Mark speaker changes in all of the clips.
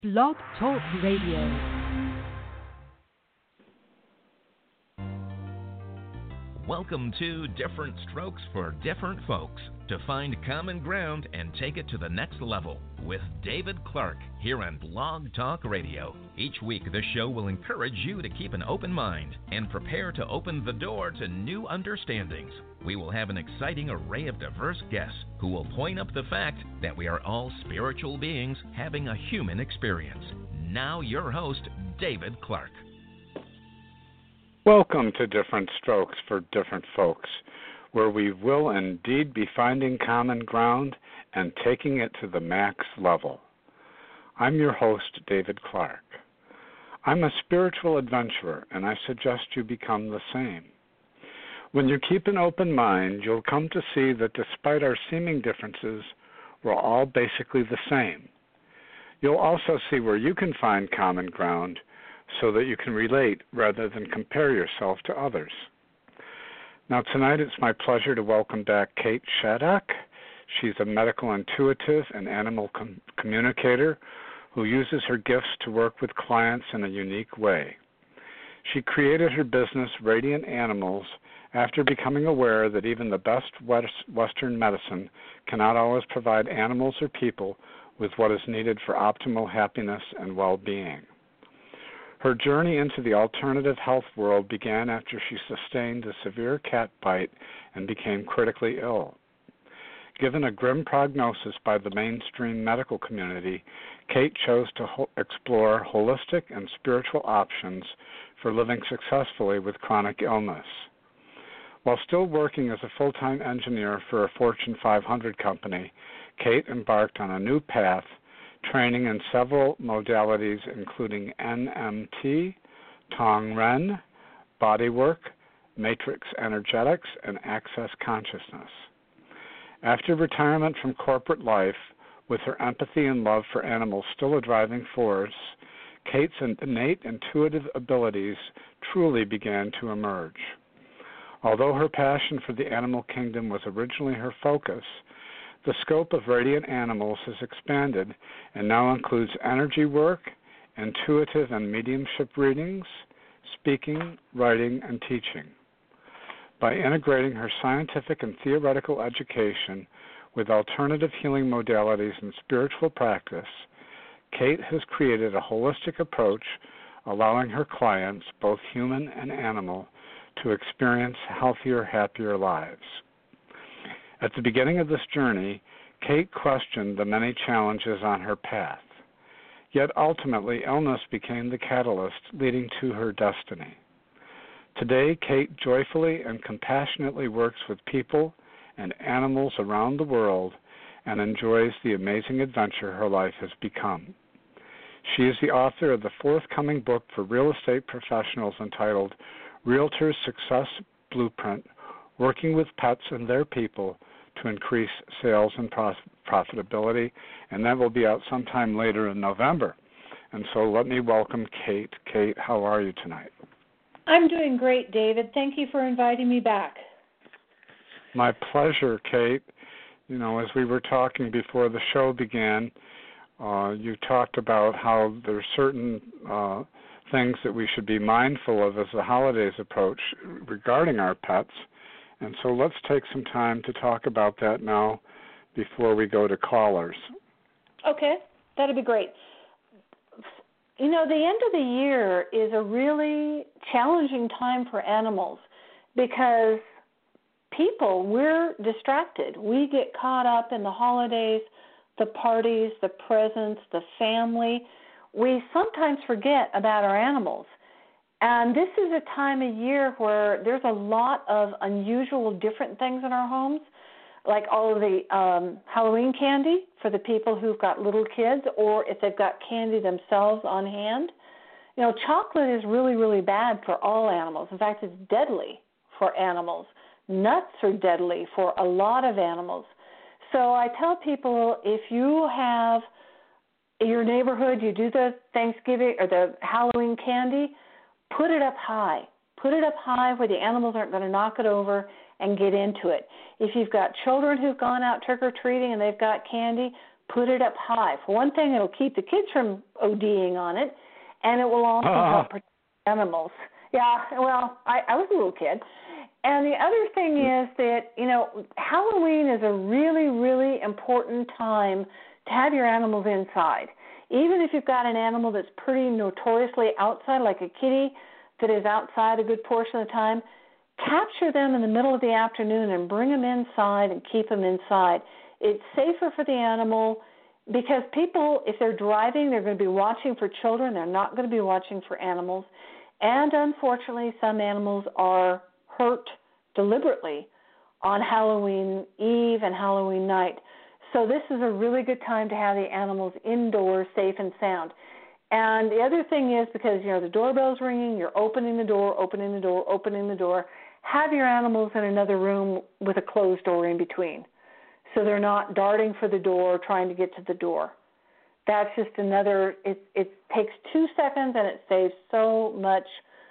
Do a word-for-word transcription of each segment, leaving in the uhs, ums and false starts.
Speaker 1: Blog Talk Radio.
Speaker 2: Welcome to Different Strokes for Different Folks, to find common ground and take it to the next level with David Clark here on Blog Talk Radio. Each week, this show will encourage you to keep an open mind and prepare to open the door to new understandings. We will have an exciting array of diverse guests who will point up the fact that we are all spiritual beings having a human experience. Now, your host, David Clark.
Speaker 3: Welcome to Different Strokes for Different Folks, where we will indeed be finding common ground and taking it to the max level. I'm your host, David Clark. I'm a spiritual adventurer, and I suggest you become the same. When you keep an open mind, you'll come to see that despite our seeming differences, we're all basically the same. You'll also see where you can find common ground so that you can relate rather than compare yourself to others. Now tonight it's my pleasure to welcome back Kate Shattuck. She's a medical intuitive and animal com- communicator who uses her gifts to work with clients in a unique way. She created her business, Radiant Animals, after becoming aware that even the best Western medicine cannot always provide animals or people with what is needed for optimal happiness and well-being. Her journey into the alternative health world began after she sustained a severe cat bite and became critically ill. Given a grim prognosis by the mainstream medical community, Kate chose to ho- explore holistic and spiritual options for living successfully with chronic illness. While still working as a full-time engineer for a Fortune five hundred company, Kate embarked on a new path, training in several modalities including N M T, Tongren, bodywork, matrix energetics, and access consciousness. After retirement from corporate life, with her empathy and love for animals still a driving force, Kate's innate intuitive abilities truly began to emerge. Although her passion for the animal kingdom was originally her focus, the scope of Radiant Animals has expanded and now includes energy work, intuitive and mediumship readings, speaking, writing, and teaching. By integrating her scientific and theoretical education with alternative healing modalities and spiritual practice, Kate has created a holistic approach allowing her clients, both human and animal, to experience healthier, happier lives. At the beginning of this journey, Kate questioned the many challenges on her path. Yet ultimately, illness became the catalyst leading to her destiny. Today, Kate joyfully and compassionately works with people and animals around the world and enjoys the amazing adventure her life has become. She is the author of the forthcoming book for real estate professionals entitled Realtor's Success Blueprint, Working with Pets and Their People to Increase Sales and Prof- Profitability, and that will be out sometime later in November. And so let me welcome Kate. Kate, how are you tonight?
Speaker 4: I'm doing great, David. Thank you for inviting me back.
Speaker 3: My pleasure, Kate. You know, as we were talking before the show began, uh, you talked about how there's certain uh, things that we should be mindful of as the holidays approach regarding our pets. And so let's take some time to talk about that now before we go to callers.
Speaker 4: Okay, that'd be great. You know, the end of the year is a really challenging time for animals because people, we're distracted. We get caught up in the holidays, the parties, the presents, the family. We sometimes forget about our animals. And this is a time of year where there's a lot of unusual different things in our homes, like all of the um, Halloween candy for the people who've got little kids or if they've got candy themselves on hand. You know, chocolate is really, really bad for all animals. In fact, it's deadly for animals. Nuts are deadly for a lot of animals. So I tell people if you have in your neighborhood, you do the Thanksgiving or the Halloween candy, put it up high. Put it up high where the animals aren't going to knock it over and get into it. If you've got children who've gone out trick-or-treating and they've got candy, put it up high. For one thing, it'll keep the kids from ODing on it, and it will also
Speaker 3: uh-huh.
Speaker 4: help protect animals. Yeah, well, I, I was a little kid. And the other thing is that, you know, Halloween is a really, really important time to have your animals inside. Even if you've got an animal that's pretty notoriously outside, like a kitty that is outside a good portion of the time, capture them in the middle of the afternoon and bring them inside and keep them inside. It's safer for the animal because people, if they're driving, they're going to be watching for children. They're not going to be watching for animals. And unfortunately, some animals are hurt deliberately on Halloween Eve and Halloween night. So this is a really good time to have the animals indoors, safe and sound. And the other thing is, because, you know, the doorbell's ringing, you're opening the door, opening the door, opening the door, have your animals in another room with a closed door in between, so they're not darting for the door, trying to get to the door. That's just another, it, it takes two seconds and it saves so much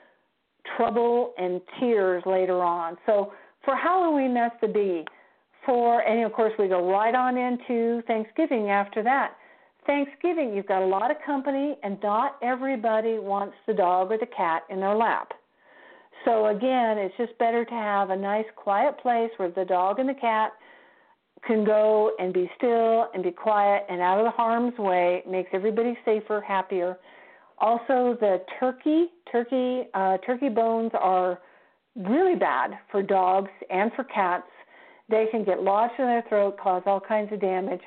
Speaker 4: trouble and tears later on. So for Halloween, that's the biggie. For, and of course, we go right on into Thanksgiving after that. Thanksgiving, you've got a lot of company, and not everybody wants the dog or the cat in their lap. So again, it's just better to have a nice quiet place where the dog and the cat can go and be still and be quiet and out of the harm's way. It makes everybody safer, happier. Also, the turkey, turkey, uh, turkey bones are really bad for dogs and for cats. They can get lodged in their throat, cause all kinds of damage.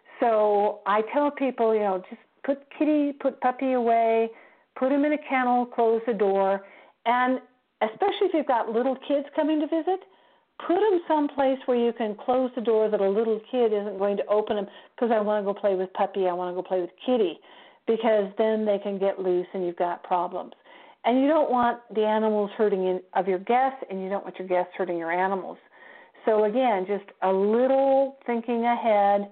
Speaker 4: So I tell people, you know, just put kitty, put puppy away, put him in a kennel, close the door, and especially if you've got little kids coming to visit, put them someplace where you can close the door that a little kid isn't going to open them because I want to go play with puppy, I want to go play with kitty, because then they can get loose and you've got problems. And you don't want the animals hurting in, of your guests, and you don't want your guests hurting your animals. So again, just a little thinking ahead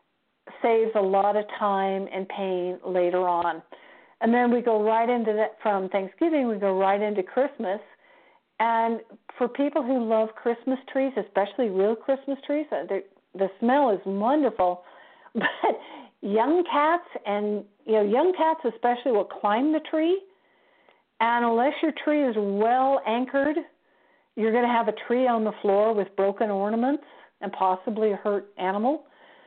Speaker 4: saves a lot of time and pain later on. And then we go right into that, from Thanksgiving, we go right into Christmas. And for people who love Christmas trees, especially real Christmas trees, the, the smell is wonderful. But young cats, and you know, young cats especially, will climb the tree. And unless your tree is well anchored, you're going to have a tree on the floor with broken ornaments and possibly a hurt animal.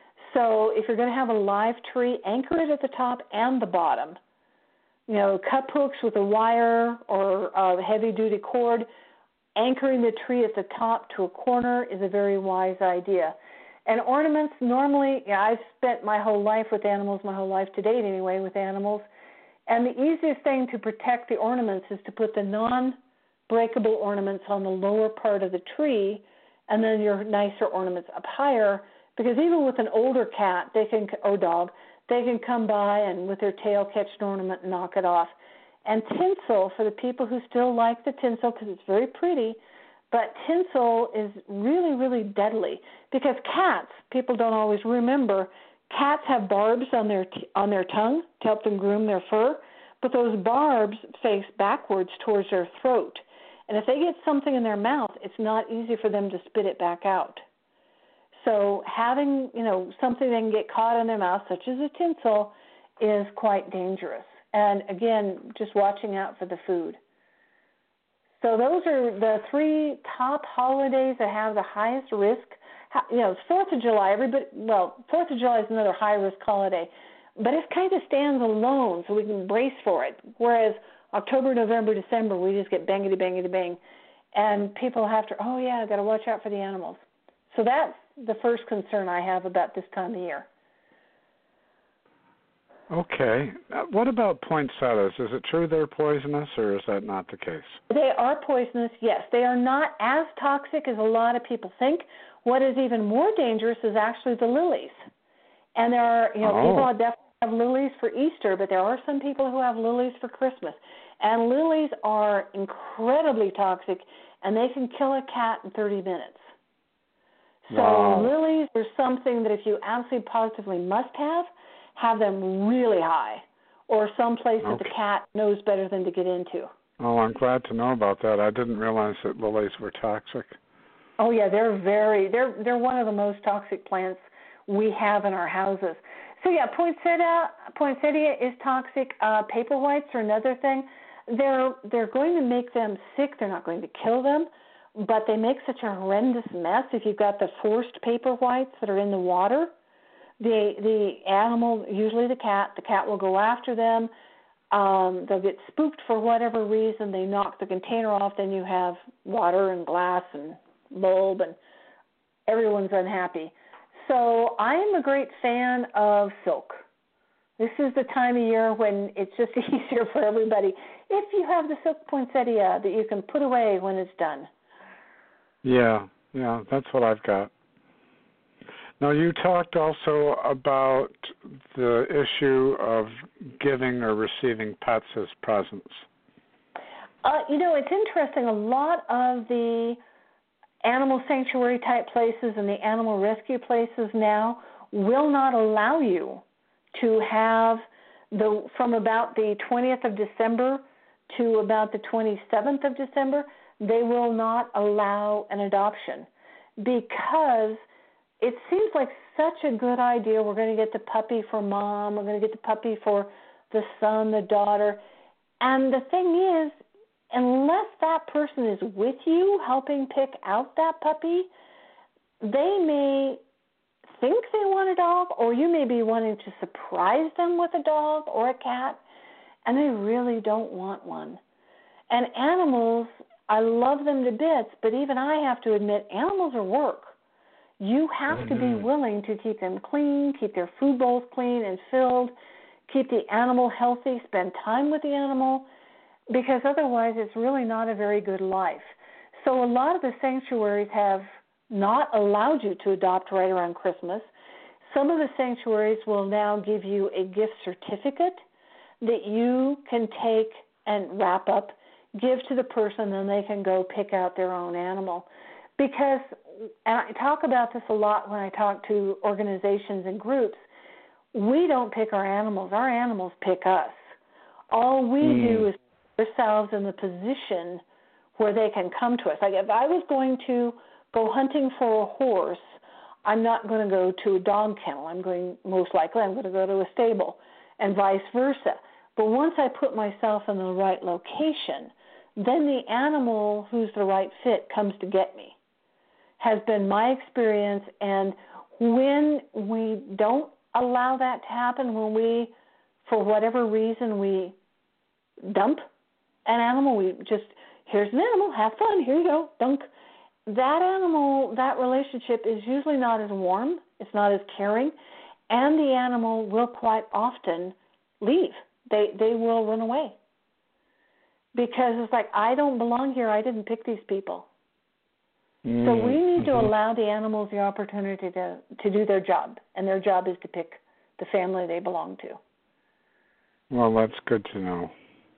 Speaker 4: So if you're going to have a live tree, anchor it at the top and the bottom. You know, cup hooks with a wire or a heavy-duty cord, anchoring the tree at the top to a corner is a very wise idea. And ornaments, normally, yeah, I've spent my whole life with animals, my whole life to date anyway, with animals. And the easiest thing to protect the ornaments is to put the non-breakable ornaments on the lower part of the tree, and then your nicer ornaments up higher, because even with an older cat, they can, or dog, they can come by and with their tail catch an ornament and knock it off. And tinsel, for the people who still like the tinsel, because it's very pretty, but tinsel is really, really deadly, because cats, people don't always remember, cats have barbs on their t- on their tongue to help them groom their fur, but those barbs face backwards towards their throat. And if they get something in their mouth, it's not easy for them to spit it back out. So having, you know, something they can get caught in their mouth, such as a tinsel, is quite dangerous. And again, just watching out for the food. So those are the three top holidays that have the highest risk. You know, fourth of July, everybody, well, fourth of July is another high-risk holiday, but it kind of stands alone, so we can brace for it. Whereas October, November, December, we just get bangity, bangity, bang. And people have to, oh, yeah, I've got to watch out for the animals. So that's the first concern I have about this time of year.
Speaker 3: Okay. Uh, what about poinsettias? Is it true they're poisonous, or is that not the case?
Speaker 4: They are poisonous, yes. They are not as toxic as a lot of people think. What is even more dangerous is actually the lilies. And there are, you know,
Speaker 3: oh.
Speaker 4: people definitely have lilies for Easter, but there are some people who have lilies for Christmas. And lilies are incredibly toxic, and they can kill a cat in thirty minutes. So
Speaker 3: wow.
Speaker 4: lilies are something that if you absolutely positively must have, have them really high, or someplace
Speaker 3: okay.
Speaker 4: that the cat knows better than to get into.
Speaker 3: Oh, I'm glad to know about that. I didn't realize that lilies were toxic.
Speaker 4: Oh yeah, they're very they're they're one of the most toxic plants we have in our houses. So yeah, poinsettia, poinsettia is toxic. Uh, paper whites are another thing. They're they're going to make them sick. They're not going to kill them, but they make such a horrendous mess. If you've got the forced paper whites that are in the water, the the animal, usually the cat, the cat will go after them. Um, they'll get spooked for whatever reason. They knock the container off. Then you have water and glass and bulb, and everyone's unhappy. So I am a great fan of silk. This is the time of year when it's just easier for everybody. If you have the silk poinsettia that you can put away when it's done.
Speaker 3: Yeah, yeah, that's what I've got. Now, you talked also about the issue of giving or receiving pets as presents.
Speaker 4: Uh, you know, it's interesting. A lot of the animal sanctuary type places and the animal rescue places now will not allow you to have the from about the twentieth of December to about the twenty-seventh of December, they will not allow an adoption because it seems like such a good idea. We're going to get the puppy for mom. We're going to get the puppy for the son, the daughter. And the thing is, unless that person is with you helping pick out that puppy, they may think they want a dog, or you may be wanting to surprise them with a dog or a cat, and they really don't want one. And animals, I love them to bits, but even I have to admit, animals are work. You have mm-hmm. to be willing to keep them clean, keep their food bowls clean and filled, keep the animal healthy, spend time with the animal, because otherwise it's really not a very good life. So a lot of the sanctuaries have not allowed you to adopt right around Christmas. Some of the sanctuaries will now give you a gift certificate that you can take and wrap up, give to the person, then they can go pick out their own animal. Because, and I talk about this a lot when I talk to organizations and groups, we don't pick our animals. Our animals pick us. All we mm. do is put ourselves in the position where they can come to us. Like if I was going to go hunting for a horse, I'm not going to go to a dog kennel. I'm going, most likely, I'm going to go to a stable and vice versa. But once I put myself in the right location, then the animal who's the right fit comes to get me, has been my experience. And when we don't allow that to happen, when we, for whatever reason, we dump an animal, we just, here's an animal, have fun, here you go, dunk. That animal, that relationship is usually not as warm, it's not as caring, and the animal will quite often leave. They they will run away. Because it's like, I don't belong here, I didn't pick these people. Mm-hmm. So we need to allow the animals the opportunity to, to do their job, and their job is to pick the family they belong to.
Speaker 3: Well, that's good to know.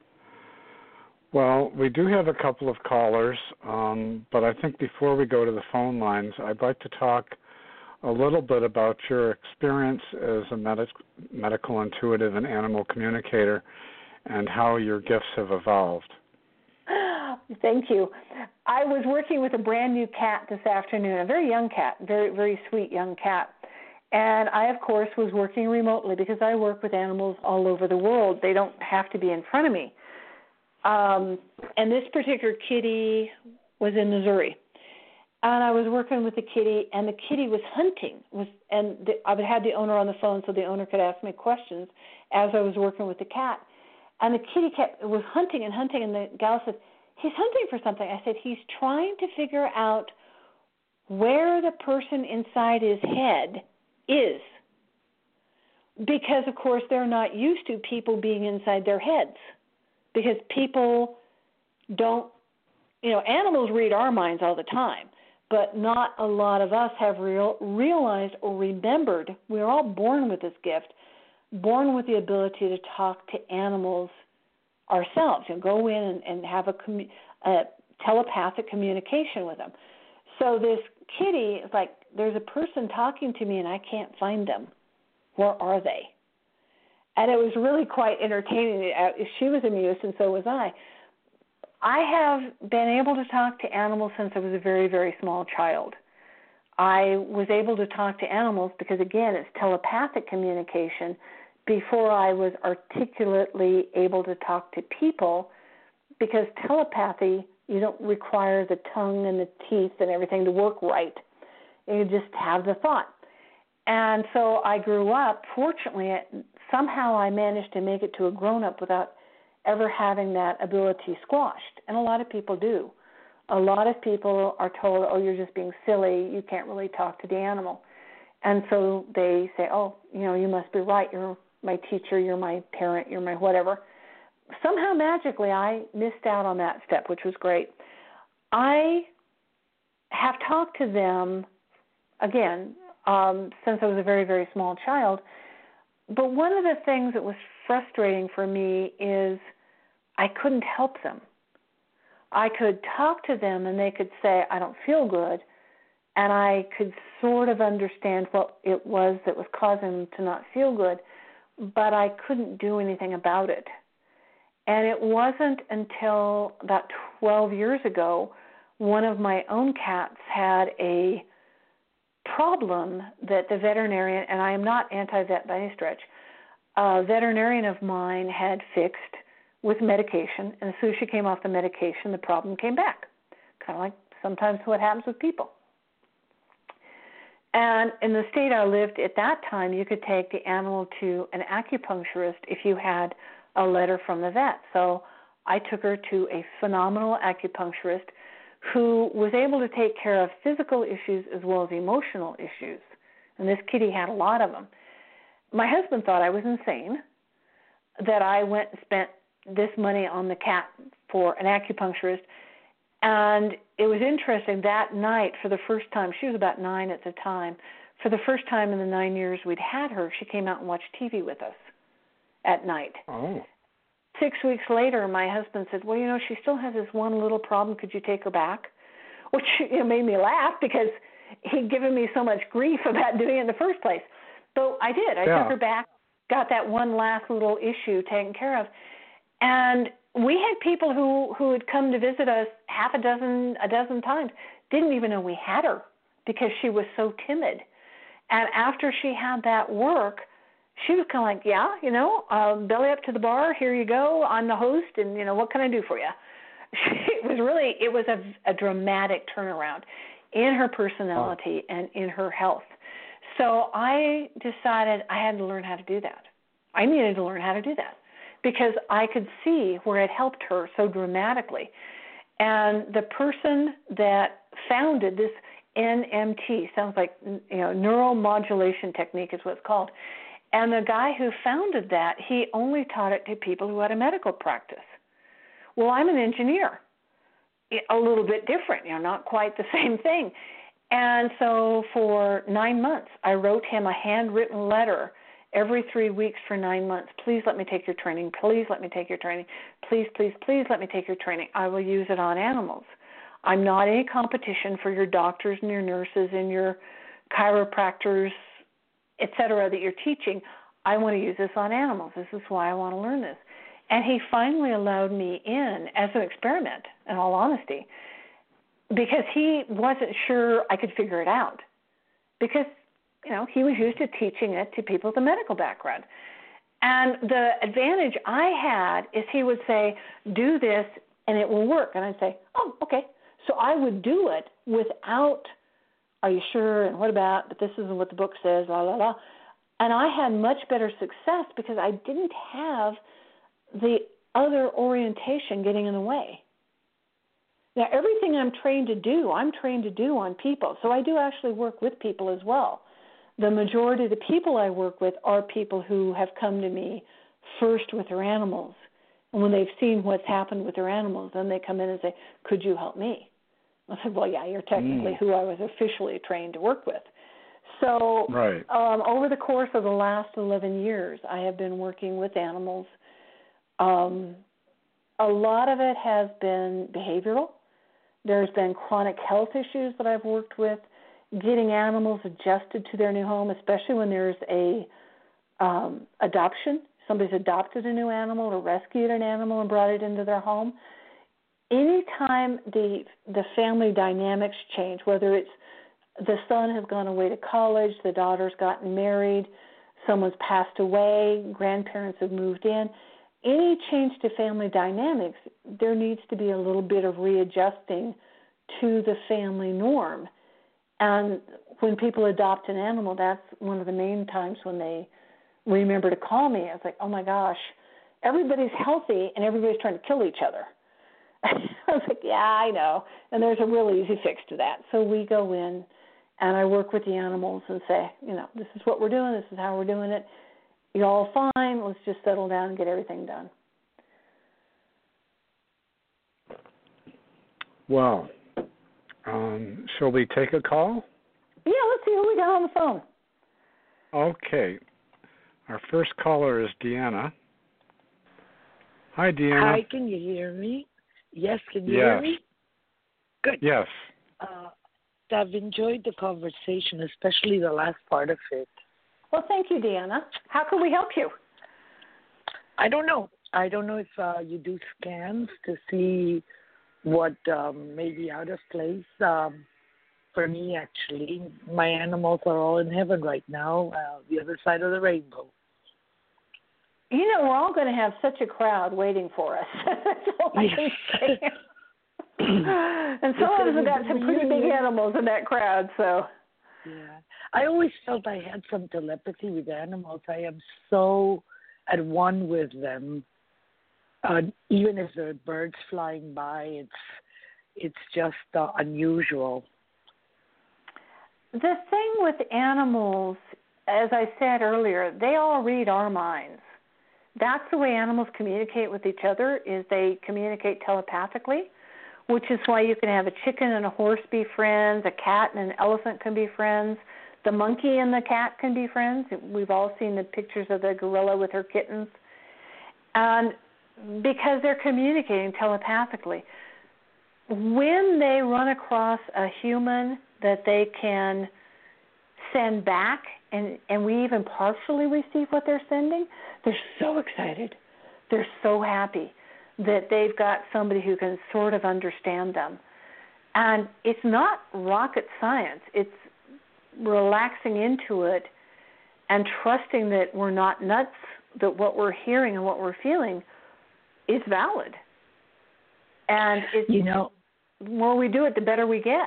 Speaker 3: Well, we do have a couple of callers, um, but I think before we go to the phone lines, I'd like to talk a little bit about your experience as a medic- medical intuitive and animal communicator and how your gifts have evolved.
Speaker 4: Thank you. I was working with a brand new cat this afternoon, a very young cat, very, very sweet young cat. And I, of course, was working remotely because I work with animals all over the world. They don't have to be in front of me. Um, and this particular kitty was in Missouri. And I was working with the kitty, and the kitty was hunting. Was and the, I had the owner on the phone so the owner could ask me questions as I was working with the cat. And the kitty kept was hunting and hunting, and the gal said, he's hunting for something. I said, he's trying to figure out where the person inside his head is. Because, of course, they're not used to people being inside their heads. Because people don't, you know, animals read our minds all the time, but not a lot of us have real, realized or remembered. We're all born with this gift, born with the ability to talk to animals ourselves and go in and, and have a, commu- a telepathic communication with them. So this kitty is like, there's a person talking to me and I can't find them. Where are they? And it was really quite entertaining. She was amused, and so was I. I have been able to talk to animals since I was a very, very small child. I was able to talk to animals because, again, it's telepathic communication before I was articulately able to talk to people, because telepathy, you don't require the tongue and the teeth and everything to work right. You just have the thought. And so I grew up, fortunately, somehow I managed to make it to a grown-up without ever having that ability squashed, and a lot of people do. A lot of people are told, oh, you're just being silly, you can't really talk to the animal. And so they say, oh, you know, you must be right, you're my teacher, you're my parent, you're my whatever. Somehow magically I missed out on that step, which was great. I have talked to them, again, um, since I was a very, very small child. But one of the things that was frustrating for me is I couldn't help them. I could talk to them and they could say, I don't feel good, and I could sort of understand what it was that was causing them to not feel good, but I couldn't do anything about it. And it wasn't until about twelve years ago, one of my own cats had a problem that the veterinarian, and I am not anti-vet by any stretch, a veterinarian of mine had fixed with medication, and as soon as she came off the medication, the problem came back, kind of like sometimes what happens with people. And in the state I lived at that time, you could take the animal to an acupuncturist if you had a letter from the vet. So I took her to a phenomenal acupuncturist who was able to take care of physical issues as well as emotional issues. And this kitty had a lot of them. My husband thought I was insane, that I went and spent this money on the cat for an acupuncturist. And it was interesting, that night, for the first time, she was about nine at the time, for the first time in the nine years we'd had her, she came out and watched T V with us at night.
Speaker 3: Oh.
Speaker 4: Six weeks later, my husband said, well, you know, she still has this one little problem. Could you take her back? Which, you know, made me laugh because he'd given me so much grief about doing it in the first place. So I did. I
Speaker 3: yeah.
Speaker 4: took her back, got that one last little issue taken care of. And we had people who, who had come to visit us half a dozen, a dozen times, didn't even know we had her because she was so timid. And after she had that work, she was kind of like, yeah, you know, uh, belly up to the bar, here you go, I'm the host, and, you know, what can I do for you? It was really, it was a, a dramatic turnaround in her personality oh. and in her health. So I decided I had to learn how to do that. I needed to learn how to do that because I could see where it helped her so dramatically. And the person that founded this N M T, sounds like, you know, neuromodulation technique is what it's called. And the guy who founded that, he only taught it to people who had a medical practice. Well, I'm an engineer, a little bit different, you know, not quite the same thing. And so for nine months, I wrote him a handwritten letter every three weeks for nine months. Please let me take your training. Please let me take your training. Please, please, please let me take your training. I will use it on animals. I'm not any competition for your doctors and your nurses and your chiropractors, et cetera, that you're teaching. I want to use this on animals. This is why I want to learn this. And he finally allowed me in as an experiment, in all honesty, because he wasn't sure I could figure it out. Because, you know, he was used to teaching it to people with a medical background. And the advantage I had is he would say, do this and it will work. And I'd say, oh, okay. So I would do it without, are you sure, and what about, but this isn't what the book says, la, la, la. And I had much better success because I didn't have the other orientation getting in the way. Now, everything I'm trained to do, I'm trained to do on people. So I do actually work with people as well. The majority of the people I work with are people who have come to me first with their animals. And when they've seen what's happened with their animals, then they come in and say, could you help me? I said, well, yeah, you're technically mm. who I was officially trained to work with. So
Speaker 3: right.
Speaker 4: um, over the course of the last eleven years, I have been working with animals. Um, a lot of it has been behavioral. There's been chronic health issues that I've worked with, getting animals adjusted to their new home, especially when there's a um, adoption. Somebody's adopted a new animal or rescued an animal and brought it into their home. Anytime the the family dynamics change, whether it's the son has gone away to college, the daughter's gotten married, someone's passed away, grandparents have moved in. Any change to family dynamics, there needs to be a little bit of readjusting to the family norm. And when people adopt an animal, that's one of the main times when they remember to call me. I was like, oh my gosh, everybody's healthy and everybody's trying to kill each other. I was like, yeah, I know. And there's a real easy fix to that. So we go in and I work with the animals and say, you know, this is what we're doing. This is how we're doing it. You're all fine. Let's just settle down and get everything done.
Speaker 3: Well, um, shall we take a call?
Speaker 4: Yeah, let's see who we got on the phone.
Speaker 3: Okay. Our first caller is Deanna. Hi, Deanna.
Speaker 5: Hi, can you hear me? Yes, can you
Speaker 3: yes.
Speaker 5: hear me? Good.
Speaker 3: Yes.
Speaker 5: Uh, I've enjoyed the conversation, especially the last part of it.
Speaker 4: Well, thank you, Deanna. How can we help you?
Speaker 5: I don't know. I don't know if uh, you do scans to see what um, may be out of place. Um, for me, actually, my animals are all in heaven right now, uh, the other side of the rainbow.
Speaker 4: You know, we're all going to have such a crowd waiting for us. That's all I can say. And some of us have got some pretty big animals in that crowd, so.
Speaker 5: Yeah. I always felt I had some telepathy with animals. I am so at one with them. Uh, even if there are birds flying by, it's it's just uh, unusual.
Speaker 4: The thing with animals, as I said earlier, they all read our minds. That's the way animals communicate with each other, is they communicate telepathically, which is why you can have a chicken and a horse be friends, a cat and an elephant can be friends, the monkey and the cat can be friends. We've all seen the pictures of the gorilla with her kittens. And because they're communicating telepathically. When they run across a human that they can send back, and, and we even partially receive what they're sending, they're so excited. They're so happy that they've got somebody who can sort of understand them. And it's not rocket science. It's relaxing into it and trusting that we're not nuts, that what we're hearing and what we're feeling is valid. And it's,
Speaker 5: you know,
Speaker 4: the more we do it, the better we get.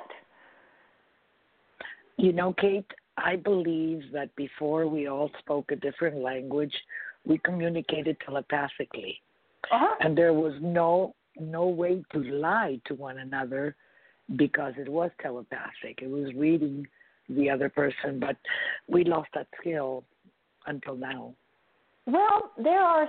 Speaker 5: You know, Kate, I believe that before we all spoke a different language, we communicated telepathically.
Speaker 4: Uh-huh.
Speaker 5: And there was no no way to lie to one another because it was telepathic. It was reading the other person, but we lost that skill until now.
Speaker 4: Well, there are.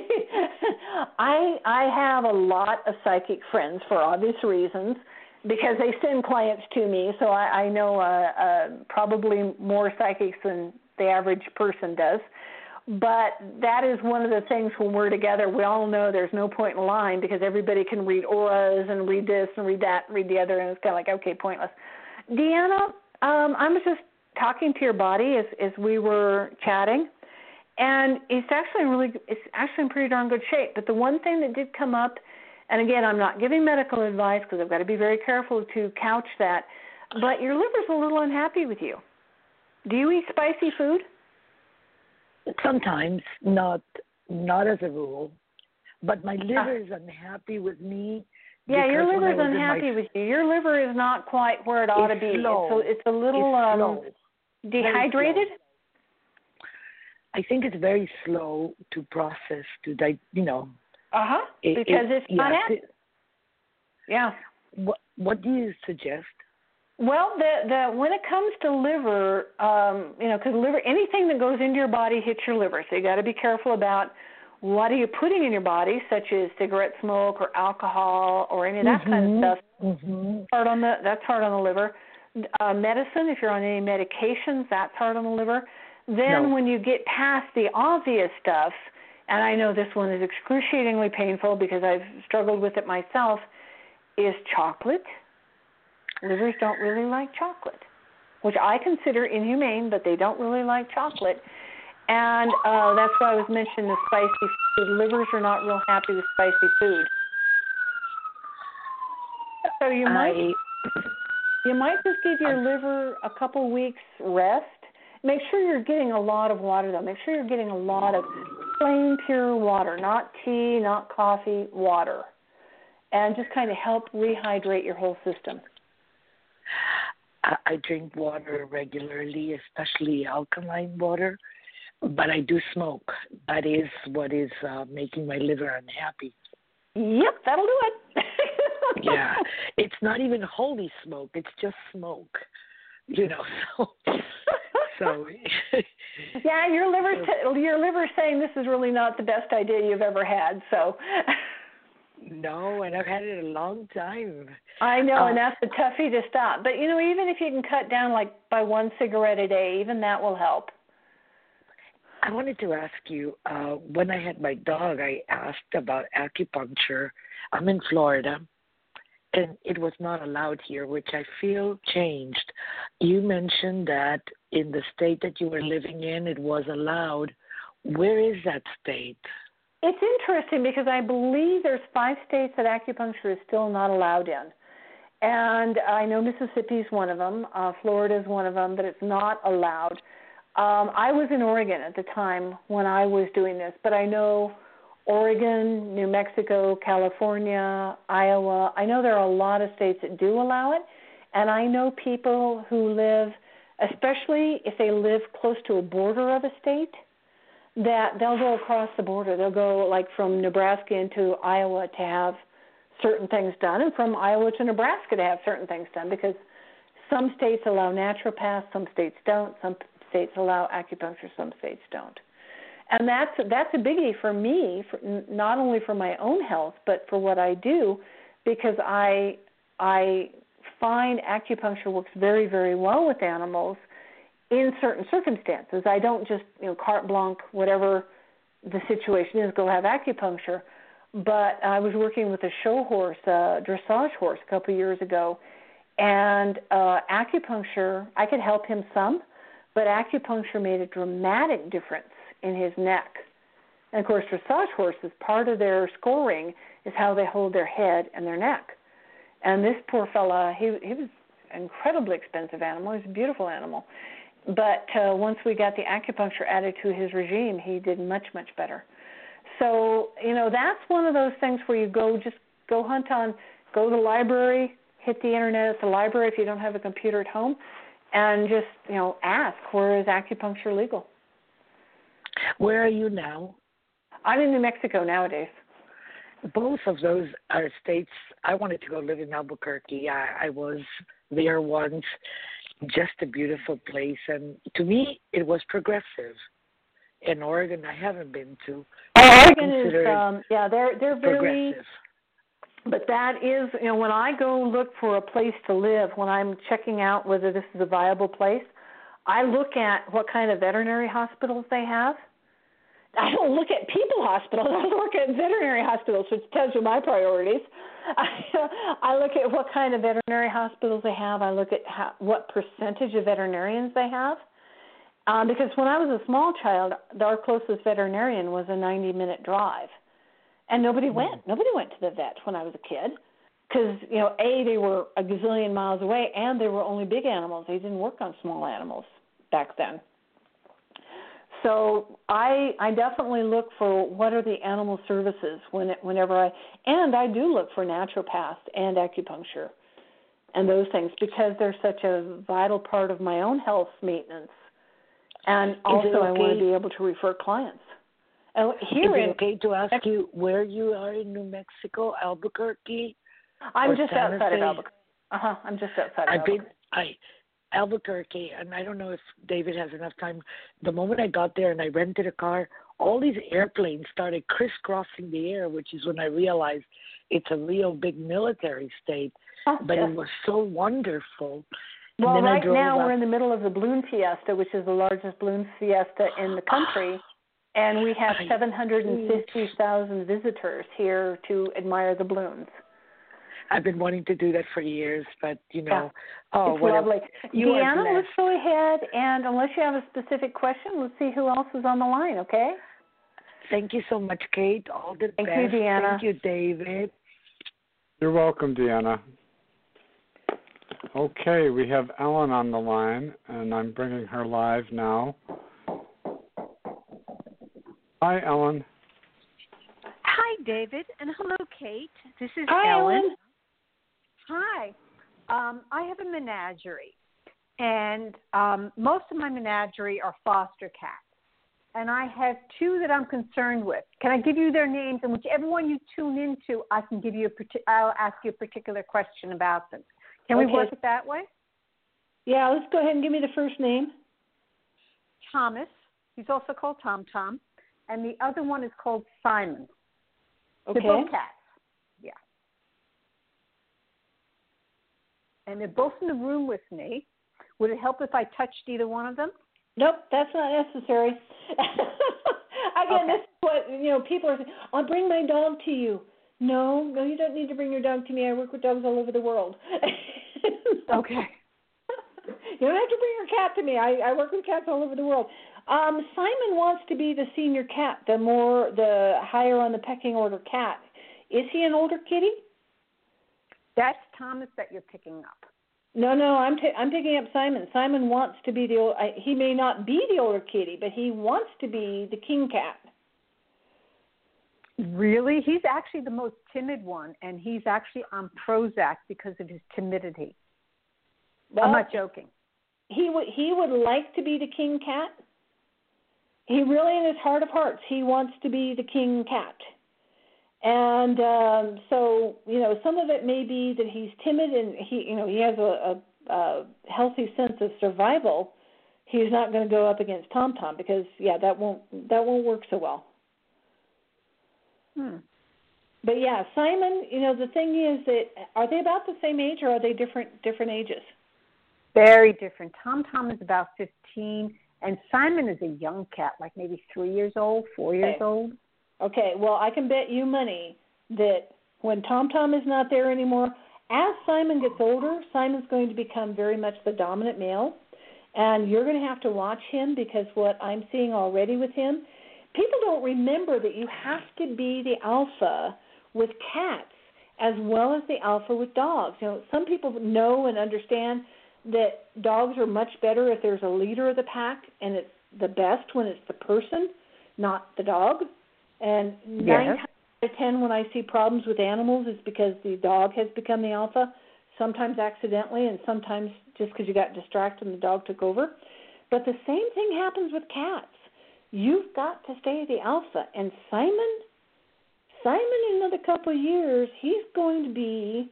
Speaker 4: I I have a lot of psychic friends for obvious reasons because they send clients to me, so I, I know uh, uh, probably more psychics than the average person does. But that is one of the things when we're together, we all know there's no point in lying because everybody can read auras and read this and read that and read the other, and it's kind of like, okay, pointless. Deanna, um, I was just talking to your body as, as we were chatting, and it's actually in really, it's actually in pretty darn good shape. But the one thing that did come up, and again, I'm not giving medical advice because I've got to be very careful to couch that, but your liver's a little unhappy with you. Do you eat spicy food?
Speaker 5: Sometimes, not not as a rule, but my liver is unhappy with me.
Speaker 4: Yeah, your liver's unhappy my, with you. Your liver is not quite where it ought to be.
Speaker 5: Slow.
Speaker 4: So it's a little
Speaker 5: it's
Speaker 4: um, dehydrated.
Speaker 5: I think it's very slow to process, to di- you know.
Speaker 4: Uh huh. Because it, it's
Speaker 5: yeah,
Speaker 4: not happy. Yeah.
Speaker 5: What What do you suggest?
Speaker 4: Well, the the when it comes to liver, um, you know, because liver, anything that goes into your body hits your liver. So you got to be careful about what are you putting in your body, such as cigarette smoke or alcohol or any of that
Speaker 5: mm-hmm.
Speaker 4: kind of stuff.
Speaker 5: Mm-hmm.
Speaker 4: Hard on the that's hard on the liver. Uh, medicine, if you're on any medications, that's hard on the liver. Then
Speaker 5: no.
Speaker 4: when you get past the obvious stuff, and I know this one is excruciatingly painful because I've struggled with it myself, is chocolate. Livers don't really like chocolate, which I consider inhumane, but they don't really like chocolate. And uh, that's why I was mentioning the spicy food. Livers are not real happy with spicy food. So you might...
Speaker 5: I,
Speaker 4: You might just give your
Speaker 5: Um,
Speaker 4: liver a couple weeks rest. Make sure you're getting a lot of water, though. Make sure you're getting a lot of plain, pure water, not tea, not coffee, water. And just kind of help rehydrate your whole system.
Speaker 5: I, I drink water regularly, especially alkaline water, but I do smoke. That is what is uh, making my liver unhappy.
Speaker 4: Yep, that'll do it.
Speaker 5: Yeah, it's not even holy smoke; it's just smoke. You know, so so.
Speaker 4: Yeah, your liver's t- your liver's saying this is really not the best idea you've ever had. So.
Speaker 5: No, and I've had it a long time.
Speaker 4: I know,
Speaker 5: uh,
Speaker 4: and that's a toughie to stop. But you know, even if you can cut down like by one cigarette a day, even that will help.
Speaker 5: I wanted to ask you, uh, when I had my dog, I asked about acupuncture. I'm in Florida, and it was not allowed here, which I feel changed. You mentioned that in the state that you were living in, it was allowed. Where is that state?
Speaker 4: It's interesting because I believe there's five states that acupuncture is still not allowed in. And I know Mississippi is one of them. Uh, Florida is one of them, that it's not allowed. Um, I was in Oregon at the time when I was doing this, but I know Oregon, New Mexico, California, Iowa, I know there are a lot of states that do allow it. And I know people who live, especially if they live close to a border of a state, that they'll go across the border. They'll go like from Nebraska into Iowa to have certain things done, and from Iowa to Nebraska to have certain things done, because some states allow naturopaths, some states don't, some states allow acupuncture, some states don't. And that's that's a biggie for me, for, not only for my own health, but for what I do, because I I find acupuncture works very, very well with animals in certain circumstances. I don't just, you know, carte blanche, whatever the situation is, go have acupuncture. But I was working with a show horse, a dressage horse, a couple of years ago, and uh, acupuncture, I could help him some, but acupuncture made a dramatic difference in his neck. And, of course, dressage horses, part of their scoring is how they hold their head and their neck. And this poor fella, he, he was an incredibly expensive animal. He was a beautiful animal. But uh, once we got the acupuncture added to his regime, he did much, much better. So, you know, that's one of those things where you go, just go hunt on, go to the library, hit the internet at the library if you don't have a computer at home, and just, you know, ask, where is acupuncture legal?
Speaker 5: Where are you now?
Speaker 4: I'm in New Mexico nowadays.
Speaker 5: Both of those are states. I wanted to go live in Albuquerque. I, I was there once. Just a beautiful place, and to me, it was progressive. In Oregon, I haven't been to.
Speaker 4: Oh, Oregon is, um, yeah, they're they're very
Speaker 5: progressive.
Speaker 4: But that is, you know, when I go look for a place to live, when I'm checking out whether this is a viable place, I look at what kind of veterinary hospitals they have. I don't look at people hospitals. I look at veterinary hospitals, which tells you my priorities. I, I look at what kind of veterinary hospitals they have. I look at how, what percentage of veterinarians they have. Um, because when I was a small child, our closest veterinarian was a ninety-minute drive. And nobody went. Mm. Nobody went to the vet when I was a kid. Because, you know, A, they were a gazillion miles away, and they were only big animals. They didn't work on small animals back then. So I I definitely look for what are the animal services when it, whenever I, and I do look for naturopaths and acupuncture and those things, because they're such a vital part of my own health maintenance. And also okay? I want to be able to refer clients. And here
Speaker 5: Is it
Speaker 4: in,
Speaker 5: okay to ask you where you are in New Mexico, Albuquerque?
Speaker 4: I'm just Santa outside Fe? of Albuquerque. Uh-huh, I'm just outside
Speaker 5: I've
Speaker 4: of Albuquerque.
Speaker 5: Been, I, Albuquerque, and I don't know if David has enough time. The moment I got there and I rented a car, all these airplanes started crisscrossing the air, which is when I realized it's a real big military state.
Speaker 4: Oh,
Speaker 5: but
Speaker 4: yes.
Speaker 5: It was so wonderful.
Speaker 4: Well,
Speaker 5: and
Speaker 4: right now
Speaker 5: up.
Speaker 4: we're in the middle of the balloon fiesta, which is the largest balloon fiesta in the country, and we have seven hundred fifty thousand visitors here to admire the balloons.
Speaker 5: I've been wanting to do that for years, but, you know,
Speaker 4: yeah.
Speaker 5: oh,
Speaker 4: it's
Speaker 5: what
Speaker 4: lovely.
Speaker 5: A, you
Speaker 4: Deanna, let's go ahead, and unless you have a specific question, let's see who else is on the line, okay?
Speaker 5: Thank you so much, Kate. All the
Speaker 4: Thank
Speaker 5: best.
Speaker 4: you, Deanna.
Speaker 5: Thank you, David.
Speaker 3: You're welcome, Deanna. Okay, we have Ellen on the line, and I'm bringing her live now. Hi, Ellen.
Speaker 6: Hi, David, and hello, Kate. This is
Speaker 4: Hi,
Speaker 6: Ellen.
Speaker 4: Ellen.
Speaker 6: Hi. Um, I have a menagerie, and um, most of my menagerie are foster cats. And I have two that I'm concerned with. Can I give you their names? And whichever one you tune into, I can give you a parti- I'll ask you a particular question about them. Can
Speaker 4: Okay.
Speaker 6: we work it that way?
Speaker 4: Yeah, let's go ahead and give me the first name.
Speaker 6: Thomas. He's also called Tom Tom. And the other one is called Simon.
Speaker 4: Okay.
Speaker 6: They're both cats. Yeah. And they're both in the room with me. Would it help if I touched either one of them?
Speaker 4: Nope, that's not necessary. Again,
Speaker 6: Okay.
Speaker 4: this is what, you know, people are saying, I'll bring my dog to you. No, no, you don't need to bring your dog to me. I work with dogs all over the world.
Speaker 6: Okay.
Speaker 4: You don't have to bring your cat to me. I, I work with cats all over the world. Um, Simon wants to be the senior cat, the more, the higher on the pecking order cat. Is he an older kitty?
Speaker 6: That's Thomas that you're picking up.
Speaker 4: No, no, I'm t- I'm picking up Simon. Simon wants to be the old, I, he may not be the older kitty, but he wants to be the king cat.
Speaker 6: Really? He's actually the most timid one, and he's actually on Prozac because of his timidity.
Speaker 4: Well,
Speaker 6: I'm not joking.
Speaker 4: He would he would like to be the king cat. He really, in his heart of hearts, he wants to be the king cat. And um, so, you know, some of it may be that he's timid and he, you know, he has a, a, a healthy sense of survival. He's not going to go up against Tom Tom because, yeah, that won't that won't work so well.
Speaker 6: Hmm.
Speaker 4: But yeah, Simon, you know, the thing is that are they about the same age or are they different different ages?
Speaker 6: Very different. Tom Tom is about fifteen, and Simon is a young cat, like maybe three years old, four years
Speaker 4: Okay.
Speaker 6: old.
Speaker 4: Okay, well, I can bet you money that when Tom Tom is not there anymore, as Simon gets older, Simon's going to become very much the dominant male, and you're going to have to watch him because what I'm seeing already with him, people don't remember that you have to be the alpha with cats as well as the alpha with dogs. You know, some people know and understand that dogs are much better if there's a leader of the pack, and it's the best when it's the person, not the dog. And nine
Speaker 6: Yes.
Speaker 4: times out of ten when I see problems with animals is because the dog has become the alpha, sometimes accidentally and sometimes just because you got distracted and the dog took over. But the same thing happens with cats. You've got to stay the alpha. And Simon, Simon in another couple of years, he's going to be,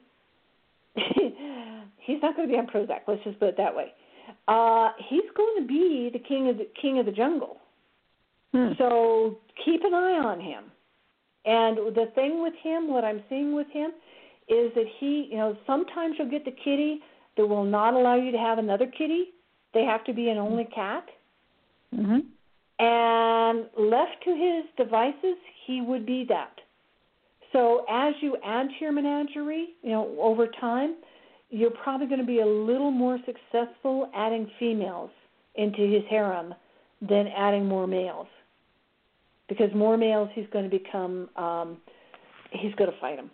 Speaker 4: he's not going to be on Prozac, let's just put it that way. Uh, he's going to be the king of the, king of the jungle.
Speaker 6: Hmm.
Speaker 4: So keep an eye on him. And the thing with him, what I'm seeing with him, is that he, you know, sometimes you'll get the kitty that will not allow you to have another kitty. They have to be an only cat.
Speaker 6: Mm-hmm.
Speaker 4: And left to his devices, he would be that. So as you add to your menagerie, you know, over time, you're probably going to be a little more successful adding females into his harem than adding more males. Because more males, he's going to become, um, he's going to fight them.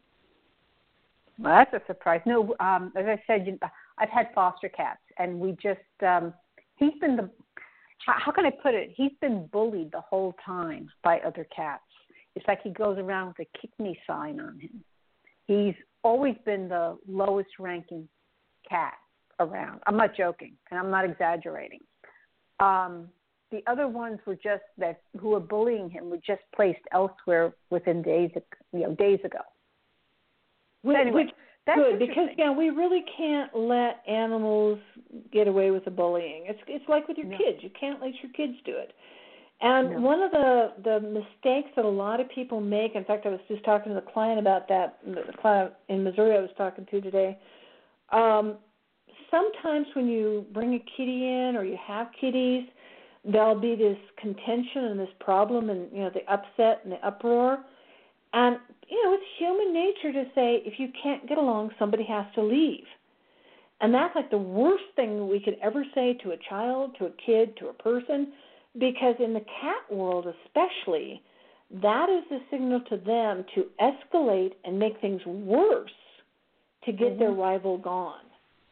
Speaker 6: Well, that's a surprise. No, um, as I said, you, I've had foster cats, and we just, um, he's been the, how, how can I put it? He's been bullied the whole time by other cats. It's like he goes around with a kick me sign on him. He's always been the lowest ranking cat around. I'm not joking, and I'm not exaggerating. Um, the other ones were just that who were bullying him were just placed elsewhere within days, you know, days ago.
Speaker 4: Which,
Speaker 6: Anyway,
Speaker 4: which
Speaker 6: that's
Speaker 4: good because
Speaker 6: interesting.
Speaker 4: yeah, we really can't let animals get away with the bullying. It's it's like with your
Speaker 6: No.
Speaker 4: kids. You can't let your kids do it. And
Speaker 6: No.
Speaker 4: one of the the mistakes that a lot of people make. In fact, I was just talking to the client about that. The client in Missouri I was talking to today. Um, sometimes when you bring a kitty in or you have kitties, there'll be this contention and this problem and, you know, the upset and the uproar. And, you know, it's human nature to say if you can't get along, somebody has to leave. And that's like the worst thing we could ever say to a child, to a kid, to a person, because in the cat world especially, that is the signal to them to escalate and make things worse to get
Speaker 6: Mm-hmm.
Speaker 4: their rival gone.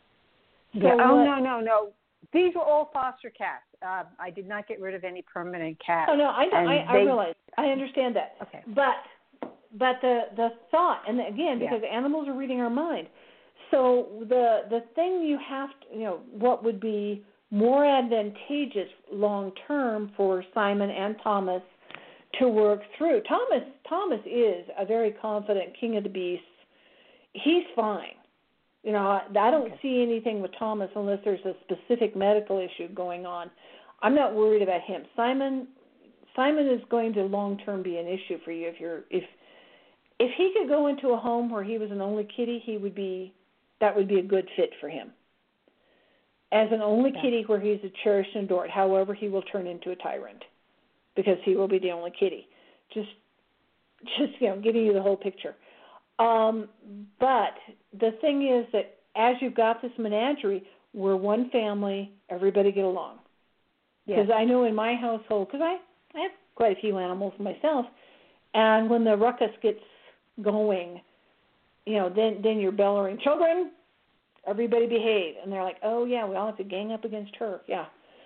Speaker 6: So yeah. Oh,
Speaker 4: what,
Speaker 6: no, no, no. These were all foster cats. Uh, I did not get rid of any permanent cats.
Speaker 4: Oh, no, I, know, I, I
Speaker 6: they,
Speaker 4: realize. I understand that.
Speaker 6: Okay.
Speaker 4: But but the, the thought, and again, because yeah. animals are reading our mind, so the the thing you have to, you know, what would be more advantageous long term for Simon and Thomas to work through. Thomas Thomas is a very confident king of the beasts. He's fine. You know, I, I don't okay. see anything with Thomas unless there's a specific medical issue going on. I'm not worried about him. Simon Simon is going to long term be an issue for you if you're if if he could go into a home where he was an only kitty, he would be that would be a good fit for him. As an only yeah. kitty where he's a cherished and adored, however, he will turn into a tyrant because he will be the only kitty. Just, just you know, giving you the whole picture. Um, but the thing is that as you've got this menagerie, we're one family, everybody get along. Because yes. I know in my household, because I, I have quite a few animals myself, and when the ruckus gets going, you know, then then you're bellowing, children, everybody behave. And they're like, oh, yeah, we all have to gang up against her. Yeah.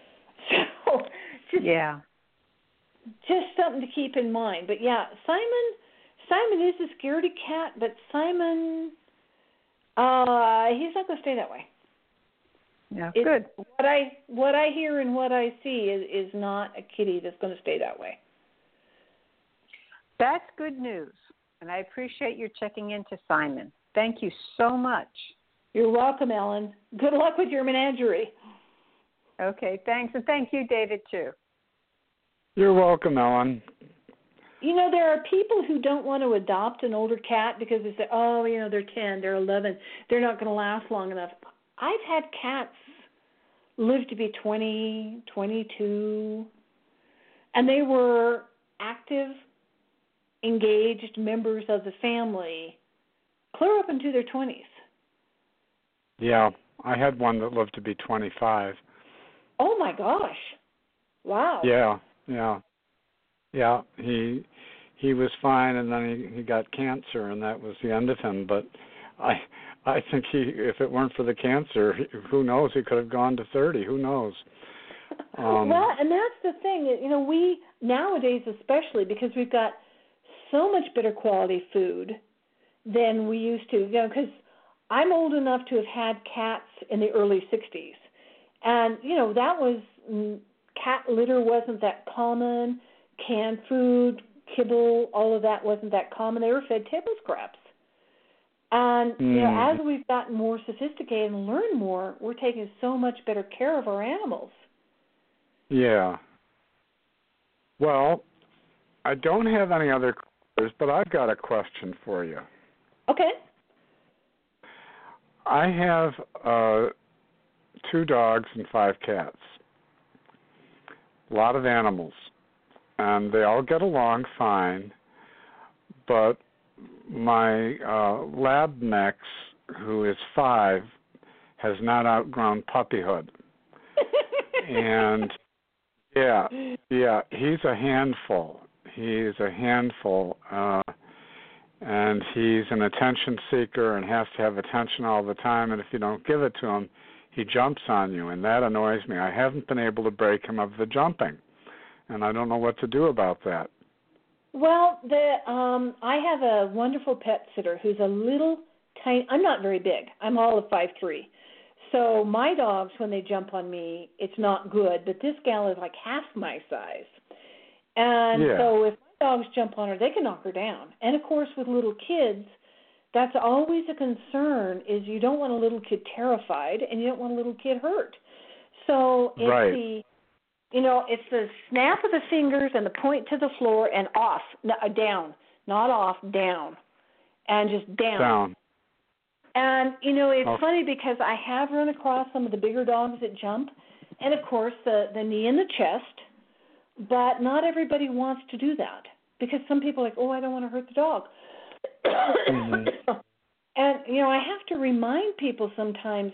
Speaker 4: So just,
Speaker 6: yeah.
Speaker 4: just something to keep in mind. But, yeah, Simon Simon is a scaredy cat, but Simon, uh, he's not going to stay that way.
Speaker 6: Yeah,
Speaker 4: it's,
Speaker 6: good.
Speaker 4: What I what I hear and what I see is, is not a kitty that's going to stay that way.
Speaker 6: That's good news, and I appreciate your checking into Simon. Thank you so much.
Speaker 4: You're welcome, Ellen. Good luck with your menagerie.
Speaker 6: Okay, thanks, and thank you, David, too.
Speaker 3: You're welcome, Ellen.
Speaker 4: You know, there are people who don't want to adopt an older cat because they say, oh, you know, they're ten, they're eleven, they're not going to last long enough. I've had cats live to be twenty, twenty-two, and they were active, engaged members of the family clear up into their twenties.
Speaker 3: Yeah, I had one that lived to be twenty-five.
Speaker 4: Oh, my gosh. Wow.
Speaker 3: Yeah, yeah. Yeah, he he was fine, and then he, he got cancer, and that was the end of him. But I I think he, if it weren't for the cancer, he, who knows? He could have gone to thirty. Who knows? Um,
Speaker 4: well, and that's the thing. You know, we nowadays, especially because we've got so much better quality food than we used to. You know, because I'm old enough to have had cats in the early sixties, and you know that was cat litter wasn't that common. Canned food, kibble, all of that wasn't that common. They were fed table scraps. And, mm. you know, as we've gotten more sophisticated and learned more, we're taking so much better care of our animals.
Speaker 3: Yeah. Well, I don't have any other questions, but I've got a question for you.
Speaker 4: Okay.
Speaker 3: I have uh, two dogs and five cats. A lot of animals. And they all get along fine, but my uh, lab mix, who is five, has not outgrown puppyhood. And, yeah, yeah, he's a handful. He's a handful, uh, and he's an attention seeker and has to have attention all the time, and if you don't give it to him, he jumps on you, and that annoys me. I haven't been able to break him of the jumping. And I don't know what to do about that.
Speaker 4: Well, the um, I have a wonderful pet sitter who's a little tiny. I'm not very big. I'm all of five three. So my dogs, when they jump on me, it's not good. But this gal is like half my size. And
Speaker 3: yeah.
Speaker 4: so if my dogs jump on her, they can knock her down. And, of course, with little kids, that's always a concern is you don't want a little kid terrified and you don't want a little kid hurt. So it's
Speaker 3: right.
Speaker 4: the... You know, it's the snap of the fingers and the point to the floor and off, no, down, not off, down, and just down.
Speaker 3: Down.
Speaker 4: And, you know, it's
Speaker 3: okay.
Speaker 4: funny because I have run across some of the bigger dogs that jump, and, of course, the, the knee in the chest, but not everybody wants to do that because some people are like, oh, I don't want to hurt the dog.
Speaker 3: Mm-hmm.
Speaker 4: And, you know, I have to remind people sometimes,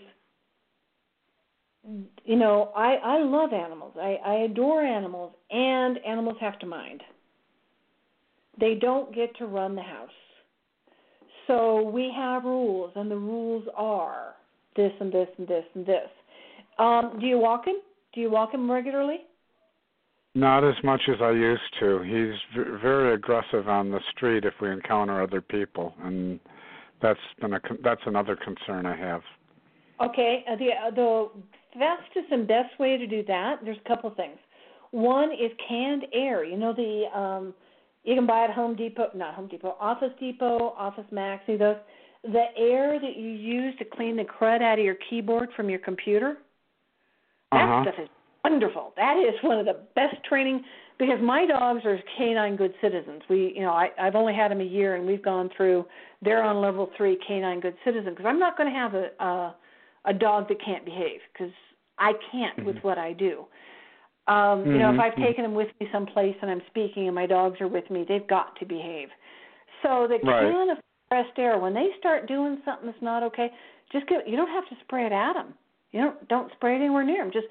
Speaker 4: you know, I, I love animals. I, I adore animals, and animals have to mind. They don't get to run the house. So we have rules, and the rules are this and this and this and this. Um, do you walk him? Do you walk him regularly?
Speaker 3: Not as much as I used to. He's v- very aggressive on the street if we encounter other people, and that's been a con- that's another concern I have.
Speaker 4: Okay, uh, the uh, the fastest and best way to do that, there's a couple things. One is canned air. You know the um, you can buy at Home Depot, not Home Depot, Office Depot, Office Max, see those. The air that you use to clean the crud out of your keyboard from your computer, that
Speaker 3: uh-huh.
Speaker 4: stuff is wonderful. That is one of the best training, because my dogs are canine good citizens. We, you know, I, I've only had them a year, and we've gone through. They're on level three canine good citizen, because I'm not going to have a, a a dog that can't behave, because I can't mm-hmm. with what I do. Um, mm-hmm. You know, if I've taken them with me someplace and I'm speaking and my dogs are with me, they've got to behave. So the
Speaker 3: right.
Speaker 4: can of compressed air, when they start doing something that's not okay, just get. You don't have to spray it at them. You don't don't spray it anywhere near them. Just.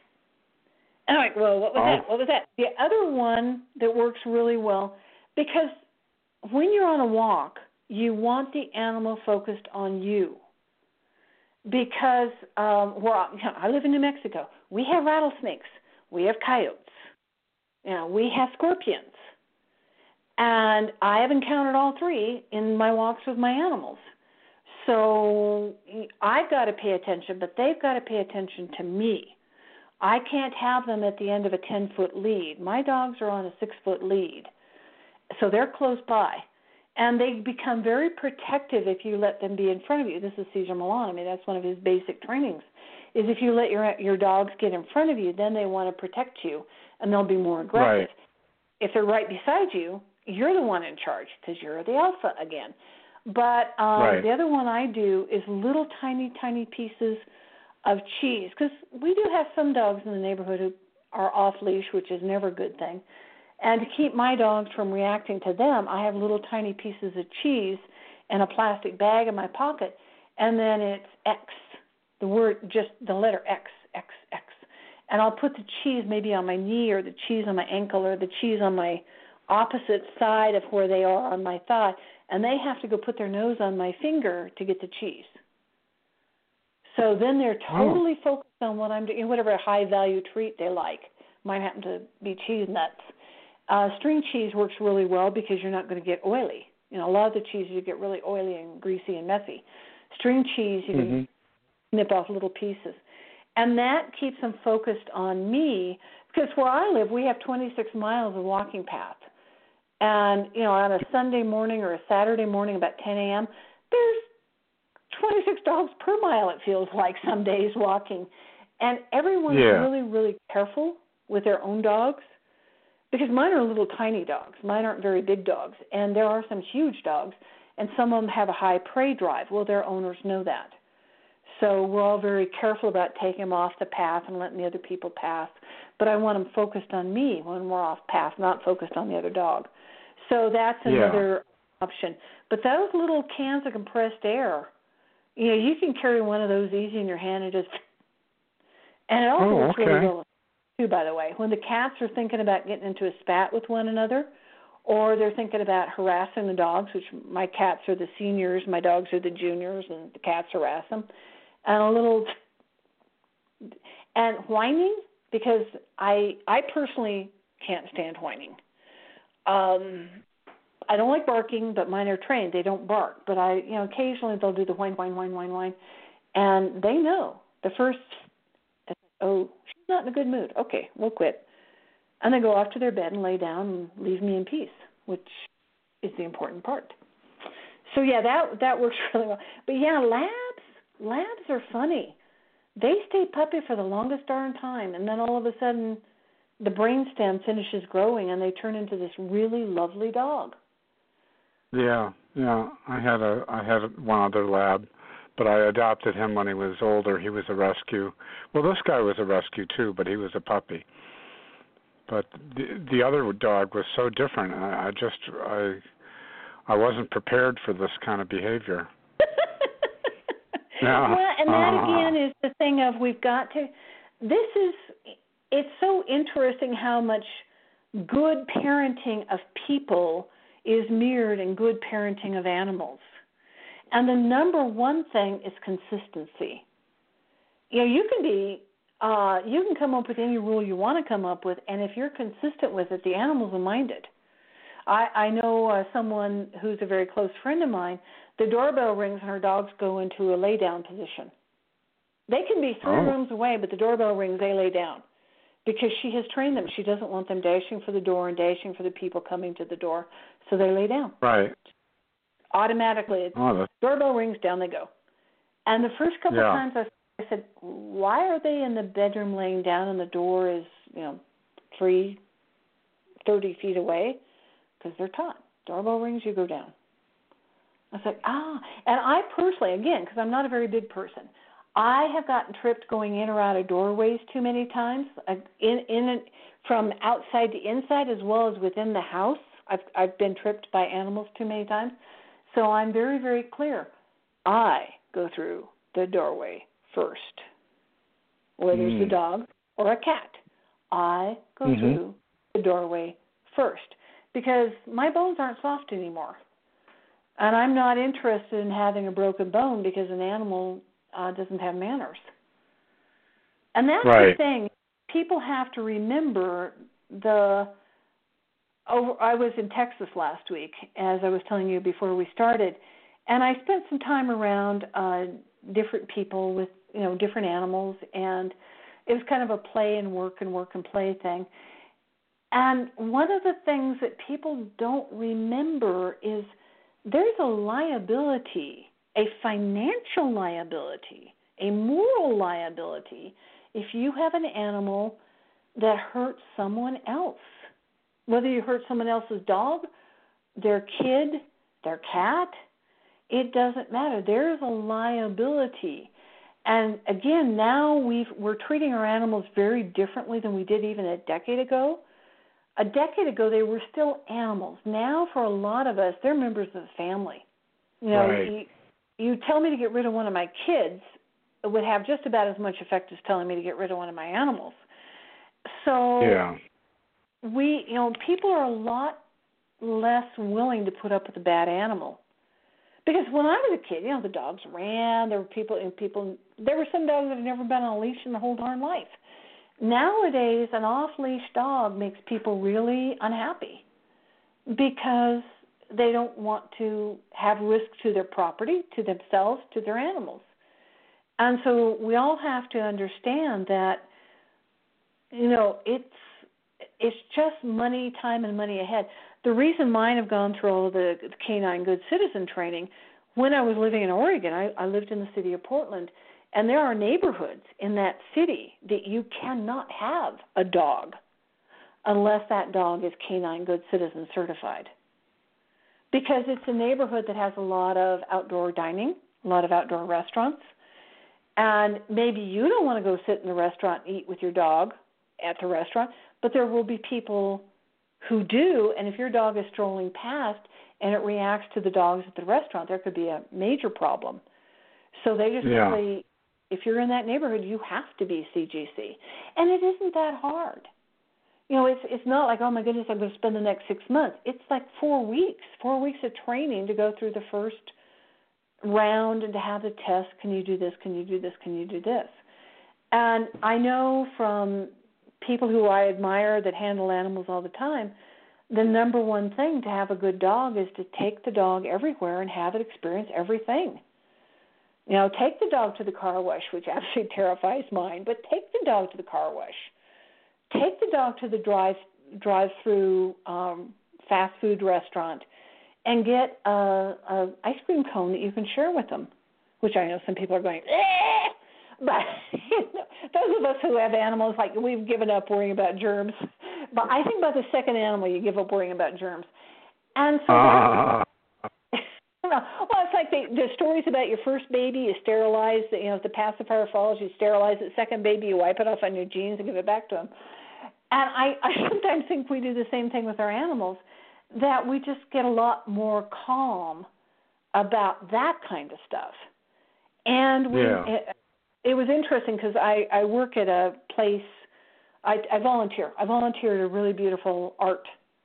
Speaker 4: And I'm like, well, what was oh. that? What was that? The other one that works really well, because when you're on a walk, you want the animal focused on you. Because um, we're, you know, I live in New Mexico. We have rattlesnakes. We have coyotes. You know, we have scorpions. And I have encountered all three in my walks with my animals. So I've got to pay attention, but they've got to pay attention to me. I can't have them at the end of a ten-foot lead. My dogs are on a six-foot lead, so they're close by. And they become very protective if you let them be in front of you. This is Cesar Millan. I mean, that's one of his basic trainings, is if you let your your dogs get in front of you, then they want to protect you, and they'll be more aggressive.
Speaker 3: Right.
Speaker 4: If they're right beside you, you're the one in charge, because you're the alpha again. But um,
Speaker 3: right.
Speaker 4: the other one I do is little tiny, tiny pieces of cheese, because we do have some dogs in the neighborhood who are off-leash, which is never a good thing. And to keep my dogs from reacting to them, I have little tiny pieces of cheese in a plastic bag in my pocket, and then it's X, the word, just the letter X, X, X. And I'll put the cheese maybe on my knee, or the cheese on my ankle, or the cheese on my opposite side of where they are on my thigh, and they have to go put their nose on my finger to get the cheese. So then they're totally oh. focused on what I'm doing, whatever high-value treat they like. Mine happen to be cheese nuts. Uh, string cheese works really well because you're not going to get oily. You know, a lot of the cheeses you get really oily and greasy and messy. String cheese, you
Speaker 3: mm-hmm.
Speaker 4: can nip off little pieces. And that keeps them focused on me, because where I live, we have twenty-six miles of walking path. And, you know, on a Sunday morning or a Saturday morning about ten a.m., there's twenty-six dogs per mile, it feels like, some days walking. And everyone's
Speaker 3: yeah.
Speaker 4: really, really careful with their own dogs, because mine are little tiny dogs. Mine aren't very big dogs. And there are some huge dogs, and some of them have a high prey drive. Well, their owners know that. So we're all very careful about taking them off the path and letting the other people pass. But I want them focused on me when we're off path, not focused on the other dog. So that's another yeah. option. But those little cans of compressed air, you know, you can carry one of those easy in your hand and just, and it also
Speaker 3: oh,
Speaker 4: works
Speaker 3: okay.
Speaker 4: really well too, by the way. When the cats are thinking about getting into a spat with one another, or they're thinking about harassing the dogs, which my cats are the seniors, my dogs are the juniors, and the cats harass them, and a little, and whining, because I I personally can't stand whining. Um, I don't like barking, but mine are trained. They don't bark. But I, you know, occasionally they'll do the whine, whine, whine, whine, whine. And they know. The first, oh, she's not in a good mood. Okay, we'll quit. And they go off to their bed and lay down and leave me in peace, which is the important part. So, yeah, that that works really well. But, yeah, labs, labs are funny. They stay puppy for the longest darn time, and then all of a sudden the brainstem finishes growing and they turn into this really lovely dog.
Speaker 3: Yeah, yeah. I had a I had one other lab, but I adopted him when he was older. He was a rescue. Well, this guy was a rescue too, but he was a puppy. But the the other dog was so different. I, I just I I wasn't prepared for this kind of behavior. yeah.
Speaker 4: Well, and that
Speaker 3: uh,
Speaker 4: again is the thing of we've got to. This is it's so interesting how much good parenting of people is mirrored in good parenting of animals. And the number one thing is consistency. you know, you can be, uh, you can come up with any rule you want to come up with, and if you're consistent with it, the animals will mind it. I, I know uh, someone who's a very close friend of mine, the doorbell rings and her dogs go into a lay-down position. They can be three
Speaker 3: oh.
Speaker 4: rooms away, but the doorbell rings, they lay down because she has trained them. She doesn't want them dashing for the door and dashing for the people coming to the door, so they lay down.
Speaker 3: Right.
Speaker 4: Automatically, it's
Speaker 3: oh,
Speaker 4: doorbell rings, down they go. And the first couple
Speaker 3: yeah.
Speaker 4: of times I said, why are they in the bedroom laying down and the door is, you know, three, thirty feet away? Because they're taught. Doorbell rings, you go down. I was like, ah. And I personally, again, because I'm not a very big person, I have gotten tripped going in or out of doorways too many times, in, in from outside to inside as well as within the house. I've, I've been tripped by animals too many times. So I'm very, very clear. I go through the doorway first, whether
Speaker 3: mm.
Speaker 4: it's a dog or a cat. I go
Speaker 3: mm-hmm.
Speaker 4: through the doorway first because my bones aren't soft anymore. And I'm not interested in having a broken bone because an animal uh, doesn't have manners. And that's
Speaker 3: right.
Speaker 4: the thing. People have to remember the over, I was in Texas last week, as I was telling you before we started, and I spent some time around uh, different people with, you know, different animals, and it was kind of a play and work and work and play thing. And one of the things that people don't remember is there's a liability, a financial liability, a moral liability if you have an animal that hurts someone else. Whether you hurt someone else's dog, their kid, their cat, it doesn't matter. There is a liability. And again, now we've, we're treating our animals very differently than we did even a decade ago. A decade ago, they were still animals. Now, for a lot of us, they're members of the family. You know,
Speaker 3: right.
Speaker 4: you, you tell me to get rid of one of my kids, it would have just about as much effect as telling me to get rid of one of my animals. So
Speaker 3: yeah.
Speaker 4: we, you know, people are a lot less willing to put up with a bad animal. Because when I was a kid, you know, the dogs ran. There were people, and people. There were some dogs that had never been on a leash in their whole darn life. Nowadays, an off-leash dog makes people really unhappy because they don't want to have risk to their property, to themselves, to their animals. And so we all have to understand that, you know, it's it's just money, time, and money ahead. The reason mine have gone through all of the canine good citizen training, when I was living in Oregon, I, I lived in the city of Portland, and there are neighborhoods in that city that you cannot have a dog unless that dog is canine good citizen certified. Because it's a neighborhood that has a lot of outdoor dining, a lot of outdoor restaurants, and maybe you don't want to go sit in the restaurant and eat with your dog at the restaurant, but there will be people who do, and if your dog is strolling past and it reacts to the dogs at the restaurant, there could be a major problem. So they just
Speaker 3: yeah.
Speaker 4: simply, if you're in that neighborhood, you have to be C G C. And it isn't that hard. You know, it's it's not like, oh, my goodness, I'm going to spend the next six months. It's like four weeks, four weeks of training to go through the first round and to have the test. Can you do this? Can you do this? Can you do this? And I know from people who I admire that handle animals all the time, the number one thing to have a good dog is to take the dog everywhere and have it experience everything. You know, take the dog to the car wash, which absolutely terrifies mine, but take the dog to the car wash. Take the dog to the drive, drive-through um, fast food restaurant and get a, a ice cream cone that you can share with them, which I know some people are going, eh! But you know, those of us who have animals, like, we've given up worrying about germs. But I think by the second animal, you give up worrying about germs. And so
Speaker 3: uh.
Speaker 4: that's, you know, well, it's like the, the stories about your first baby, you sterilize, the, you know, if the pacifier falls, you sterilize it. Second baby, you wipe it off on your jeans and give it back to them. And I, I sometimes think we do the same thing with our animals, that we just get a lot more calm about that kind of stuff. And we,
Speaker 3: yeah.
Speaker 4: it, it was interesting because I, I work at a place, I, I volunteer. I volunteer at a really beautiful art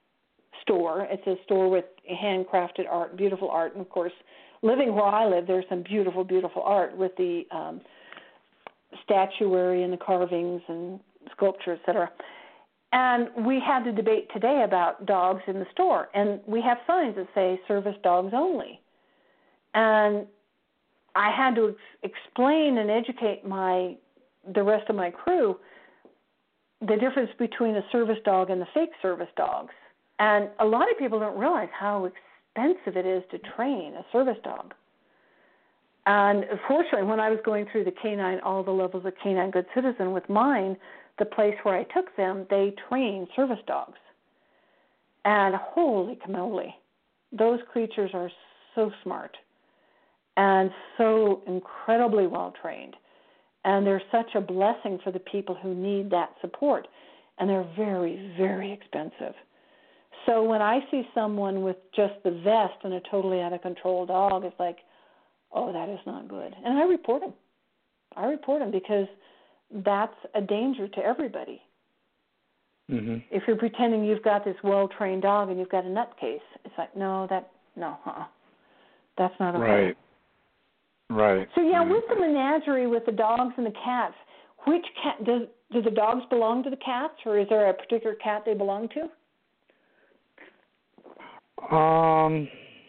Speaker 4: store. It's a store with handcrafted art, beautiful art. And, of course, living where I live, there's some beautiful, beautiful art with the um, statuary and the carvings and sculpture, et cetera. And we had the debate today about dogs in the store, and we have signs that say service dogs only. And I had to ex- explain and educate my the rest of my crew the difference between a service dog and the fake service dogs. And a lot of people don't realize how expensive it is to train a service dog. And fortunately, when I was going through the canine, all the levels of Canine Good Citizen with mine, the place where I took them, they train service dogs. And holy camoli, those creatures are so smart and so incredibly well trained. And they're such a blessing for the people who need that support. And they're very, very expensive. So when I see someone with just the vest and a totally out of control dog, it's like, oh, that is not good. And I report them. I report them because that's a danger to everybody.
Speaker 3: Mm-hmm.
Speaker 4: If you're pretending you've got this well-trained dog and you've got a nutcase, it's like, no, that, no, uh-uh. That's not okay.
Speaker 3: Right. Right.
Speaker 4: So, yeah,
Speaker 3: mm-hmm.
Speaker 4: with the menagerie, with the dogs and the cats, which cat, does, do the dogs belong to the cats, or is there a particular cat they belong to?
Speaker 3: Um,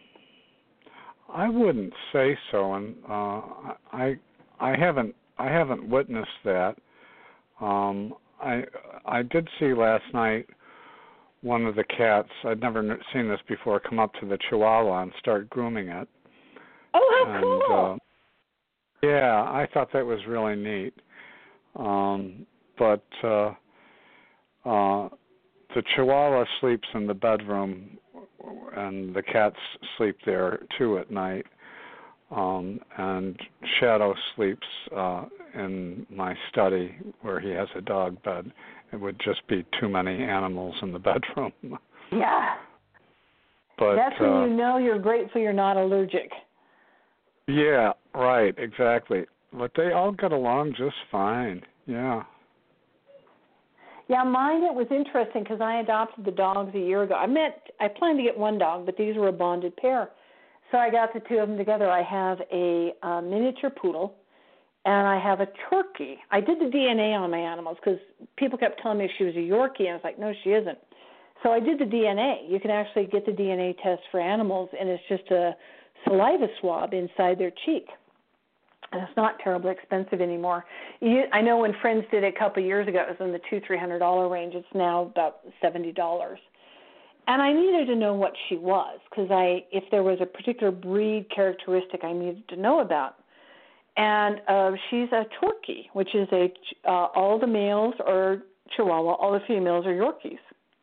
Speaker 3: I wouldn't say so, and uh, I, I haven't, I haven't witnessed that. Um, I, I did see last night one of the cats. I'd never seen this before. Come up to the Chihuahua and start grooming it.
Speaker 4: Oh, how
Speaker 3: and,
Speaker 4: cool!
Speaker 3: Uh, yeah, I thought that was really neat. Um, but uh, uh, the Chihuahua sleeps in the bedroom, and the cats sleep there too at night. Um, and Shadow sleeps uh, in my study where he has a dog bed. It would just be too many animals in the bedroom.
Speaker 4: Yeah.
Speaker 3: But
Speaker 4: that's when
Speaker 3: uh,
Speaker 4: you know you're grateful you're not allergic.
Speaker 3: Yeah, right, exactly. But they all get along just fine. Yeah.
Speaker 4: Yeah, mine, it was interesting because I adopted the dogs a year ago. I met, I planned to get one dog, but these were a bonded pair. So I got the two of them together. I have a, a miniature poodle, and I have a Yorkie. I did the D N A on my animals because people kept telling me she was a Yorkie, and I was like, no, she isn't. So I did the D N A. You can actually get the D N A test for animals, and it's just a saliva swab inside their cheek. And it's not terribly expensive anymore. You, I know when Friends did it a couple of years ago, it was in the two hundred, three hundred dollars range. It's now about seventy dollars. And I needed to know what she was because I, if there was a particular breed characteristic I needed to know about. And uh, she's a Yorkie, which is a, uh, all the males are Chihuahua, all the females are Yorkies.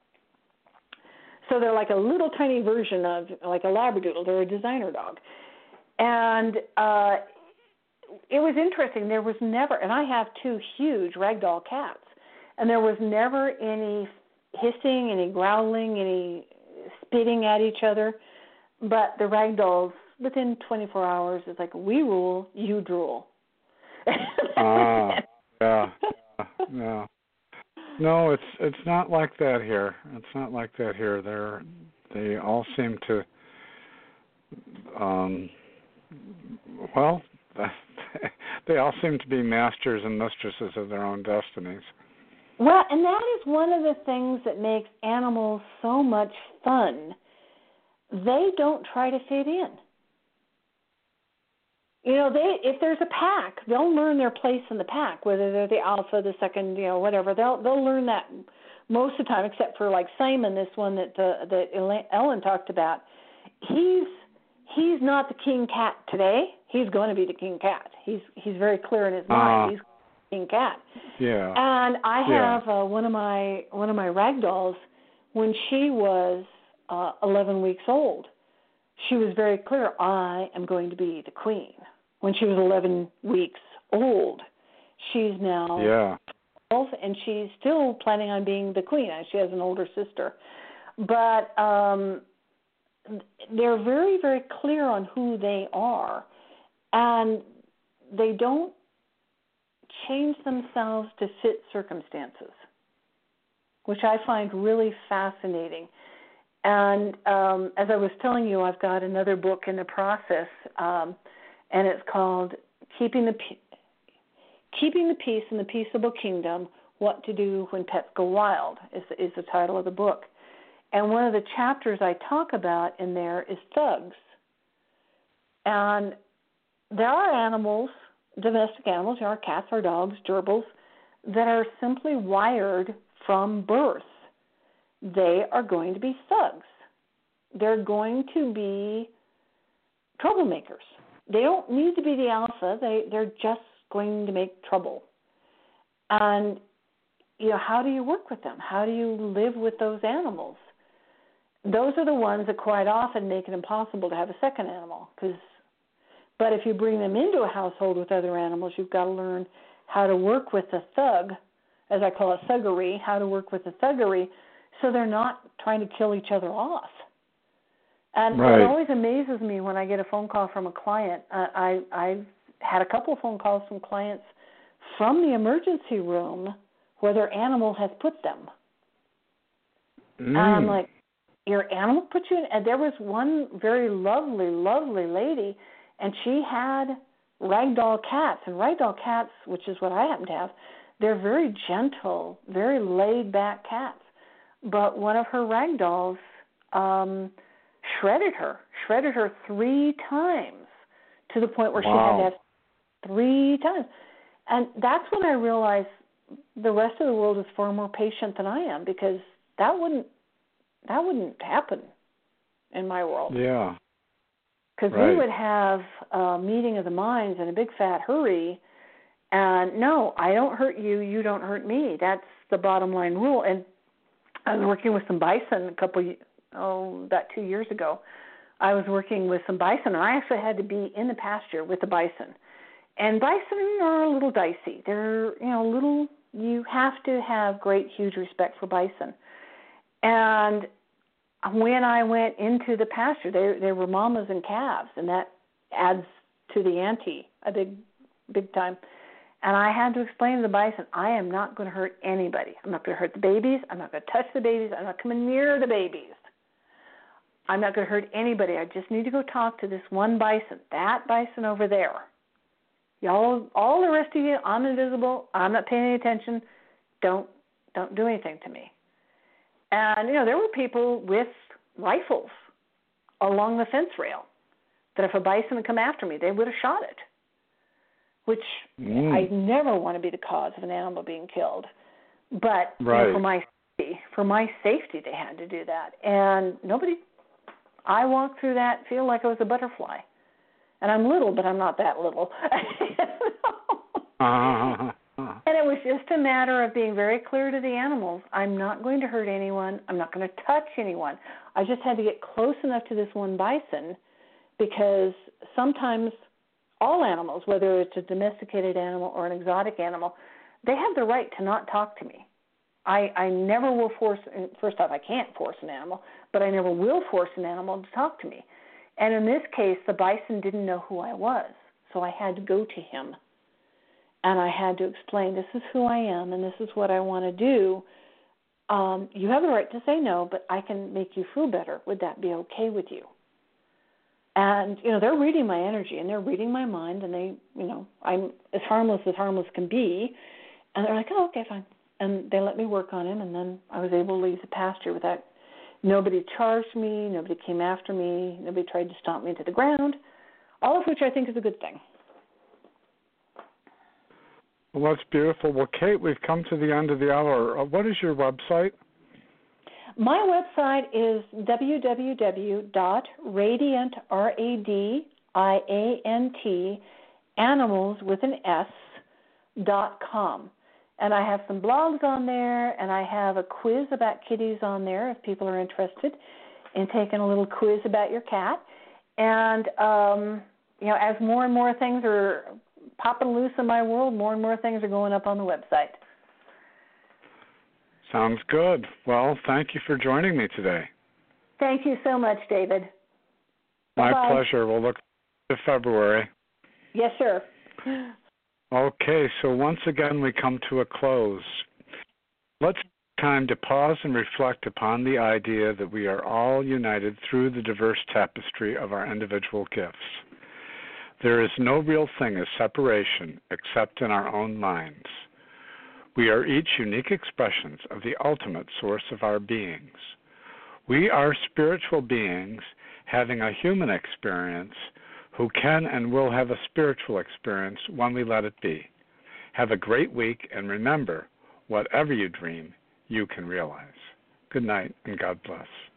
Speaker 4: So they're like a little tiny version of like a Labradoodle. They're a designer dog. And uh, it was interesting. There was never, and I have two huge ragdoll cats, and there was never any hissing, any growling, any spitting at each other. But the ragdolls, within twenty-four hours, it's like, we rule, you drool.
Speaker 3: Ah, yeah, yeah. No, it's it's not like that here. It's not like that here. They're they all seem to, um, well, they all seem to be masters and mistresses of their own destinies.
Speaker 4: Well, and that is one of the things that makes animals so much fun. They don't try to fit in. You know, they if there's a pack, they'll learn their place in the pack, whether they're the alpha, the second, you know, whatever. They'll they'll learn that most of the time, except for like Simon, this one that uh, that Ellen talked about. He's he's not the king cat today. He's going to be the king cat. He's he's very clear in his mind. Uh, he's king cat.
Speaker 3: Yeah.
Speaker 4: And I
Speaker 3: yeah.
Speaker 4: have uh, one of my one of my ragdolls. When she was uh, eleven weeks old, she was very clear. I am going to be the queen. When she was eleven weeks old, she's now
Speaker 3: yeah.
Speaker 4: twelve, and she's still planning on being the queen. She has an older sister, but um, they're very, very clear on who they are, and they don't change themselves to fit circumstances, which I find really fascinating. And um, as I was telling you, I've got another book in the process, um, and it's called Keeping the Keeping the Peace in the Peaceable Kingdom, What to Do When Pets Go Wild is, is the title of the book. And one of the chapters I talk about in there is thugs. And there are animals, domestic animals, our cats, our dogs, gerbils, that are simply wired from birth. They are going to be thugs. They're going to be troublemakers. They don't need to be the alpha. They, they're just going to make trouble. And, you know, how do you work with them? How do you live with those animals? Those are the ones that quite often make it impossible to have a second animal. Cause, but if you bring them into a household with other animals, you've got to learn how to work with the thug, as I call it thuggery, how to work with the thuggery so they're not trying to kill each other off. And right. It always amazes me when I get a phone call from a client. Uh, I, I've had a couple of phone calls from clients from the emergency room where their animal has put them. Mm. And I'm like, your animal put you in? And there was one very lovely, lovely lady, and she had ragdoll cats. And ragdoll cats, which is what I happen to have, they're very gentle, very laid-back cats. But one of her ragdolls um, shredded her, shredded her three times to the point where wow. she had to have three times. And that's when I realized the rest of the world is far more patient than I am, because that wouldn't that wouldn't happen in my world.
Speaker 3: Yeah.
Speaker 4: Because right. we would have a meeting of the minds in a big fat hurry, and no, I don't hurt you, you don't hurt me. That's the bottom line rule. And I was working with some bison a couple, oh, about two years ago. I was working with some bison, and I actually had to be in the pasture with the bison. And bison are a little dicey. They're, you know, little, you have to have great, huge respect for bison. And when I went into the pasture, they, they were mamas and calves, and that adds to the ante a big, big time. And I had to explain to the bison, I am not going to hurt anybody. I'm not going to hurt the babies. I'm not going to touch the babies. I'm not coming near the babies. I'm not going to hurt anybody. I just need to go talk to this one bison, that bison over there. Y'all, all the rest of you, I'm invisible. I'm not paying any attention. Don't, don't do anything to me. And, you know, there were people with rifles along the fence rail that if a bison had come after me, they would have shot it, which mm. I never want to be the cause of an animal being killed. But
Speaker 3: right.
Speaker 4: you know, for my safety, for my safety, they had to do that. And nobody, I walked through that, feel like I was a butterfly. And I'm little, but I'm not that little.
Speaker 3: uh-huh.
Speaker 4: And it was just a matter of being very clear to the animals. I'm not going to hurt anyone. I'm not going to touch anyone. I just had to get close enough to this one bison, because sometimes all animals, whether it's a domesticated animal or an exotic animal, they have the right to not talk to me. I, I never will force, first off, I can't force an animal, but I never will force an animal to talk to me. And in this case, the bison didn't know who I was, so I had to go to him. And I had to explain, this is who I am, and this is what I want to do. Um, you have the right to say no, but I can make you feel better. Would that be okay with you? And, you know, they're reading my energy, and they're reading my mind, and they, you know, I'm as harmless as harmless can be. And they're like, oh, okay, fine. And they let me work on him, and then I was able to leave the pasture without, nobody charged me, nobody came after me, nobody tried to stomp me into the ground, all of which I think is a good thing.
Speaker 3: Well, that's beautiful. Well, Kate, we've come to the end of the hour. Uh, what is your website?
Speaker 4: My website is w w w dot radiant, R A D I A N T, animals with an S, dot com. And I have some blogs on there, and I have a quiz about kitties on there if people are interested in taking a little quiz about your cat. And, um, you know, as more and more things are popping loose in my world, more and more things are going up on the website.
Speaker 3: Sounds good. Well, thank you for joining me today.
Speaker 4: Thank you so much, David.
Speaker 3: My
Speaker 4: Bye-bye.
Speaker 3: pleasure. We'll look to February.
Speaker 4: Yes, sir.
Speaker 3: Okay, so once again we come to a close. Let's take time to pause and reflect upon the idea that we are all united through the diverse tapestry of our individual gifts. There is no real thing as separation except in our own minds. We are each unique expressions of the ultimate source of our beings. We are spiritual beings having a human experience who can and will have a spiritual experience when we let it be. Have a great week, and remember, whatever you dream, you can realize. Good night, and God bless.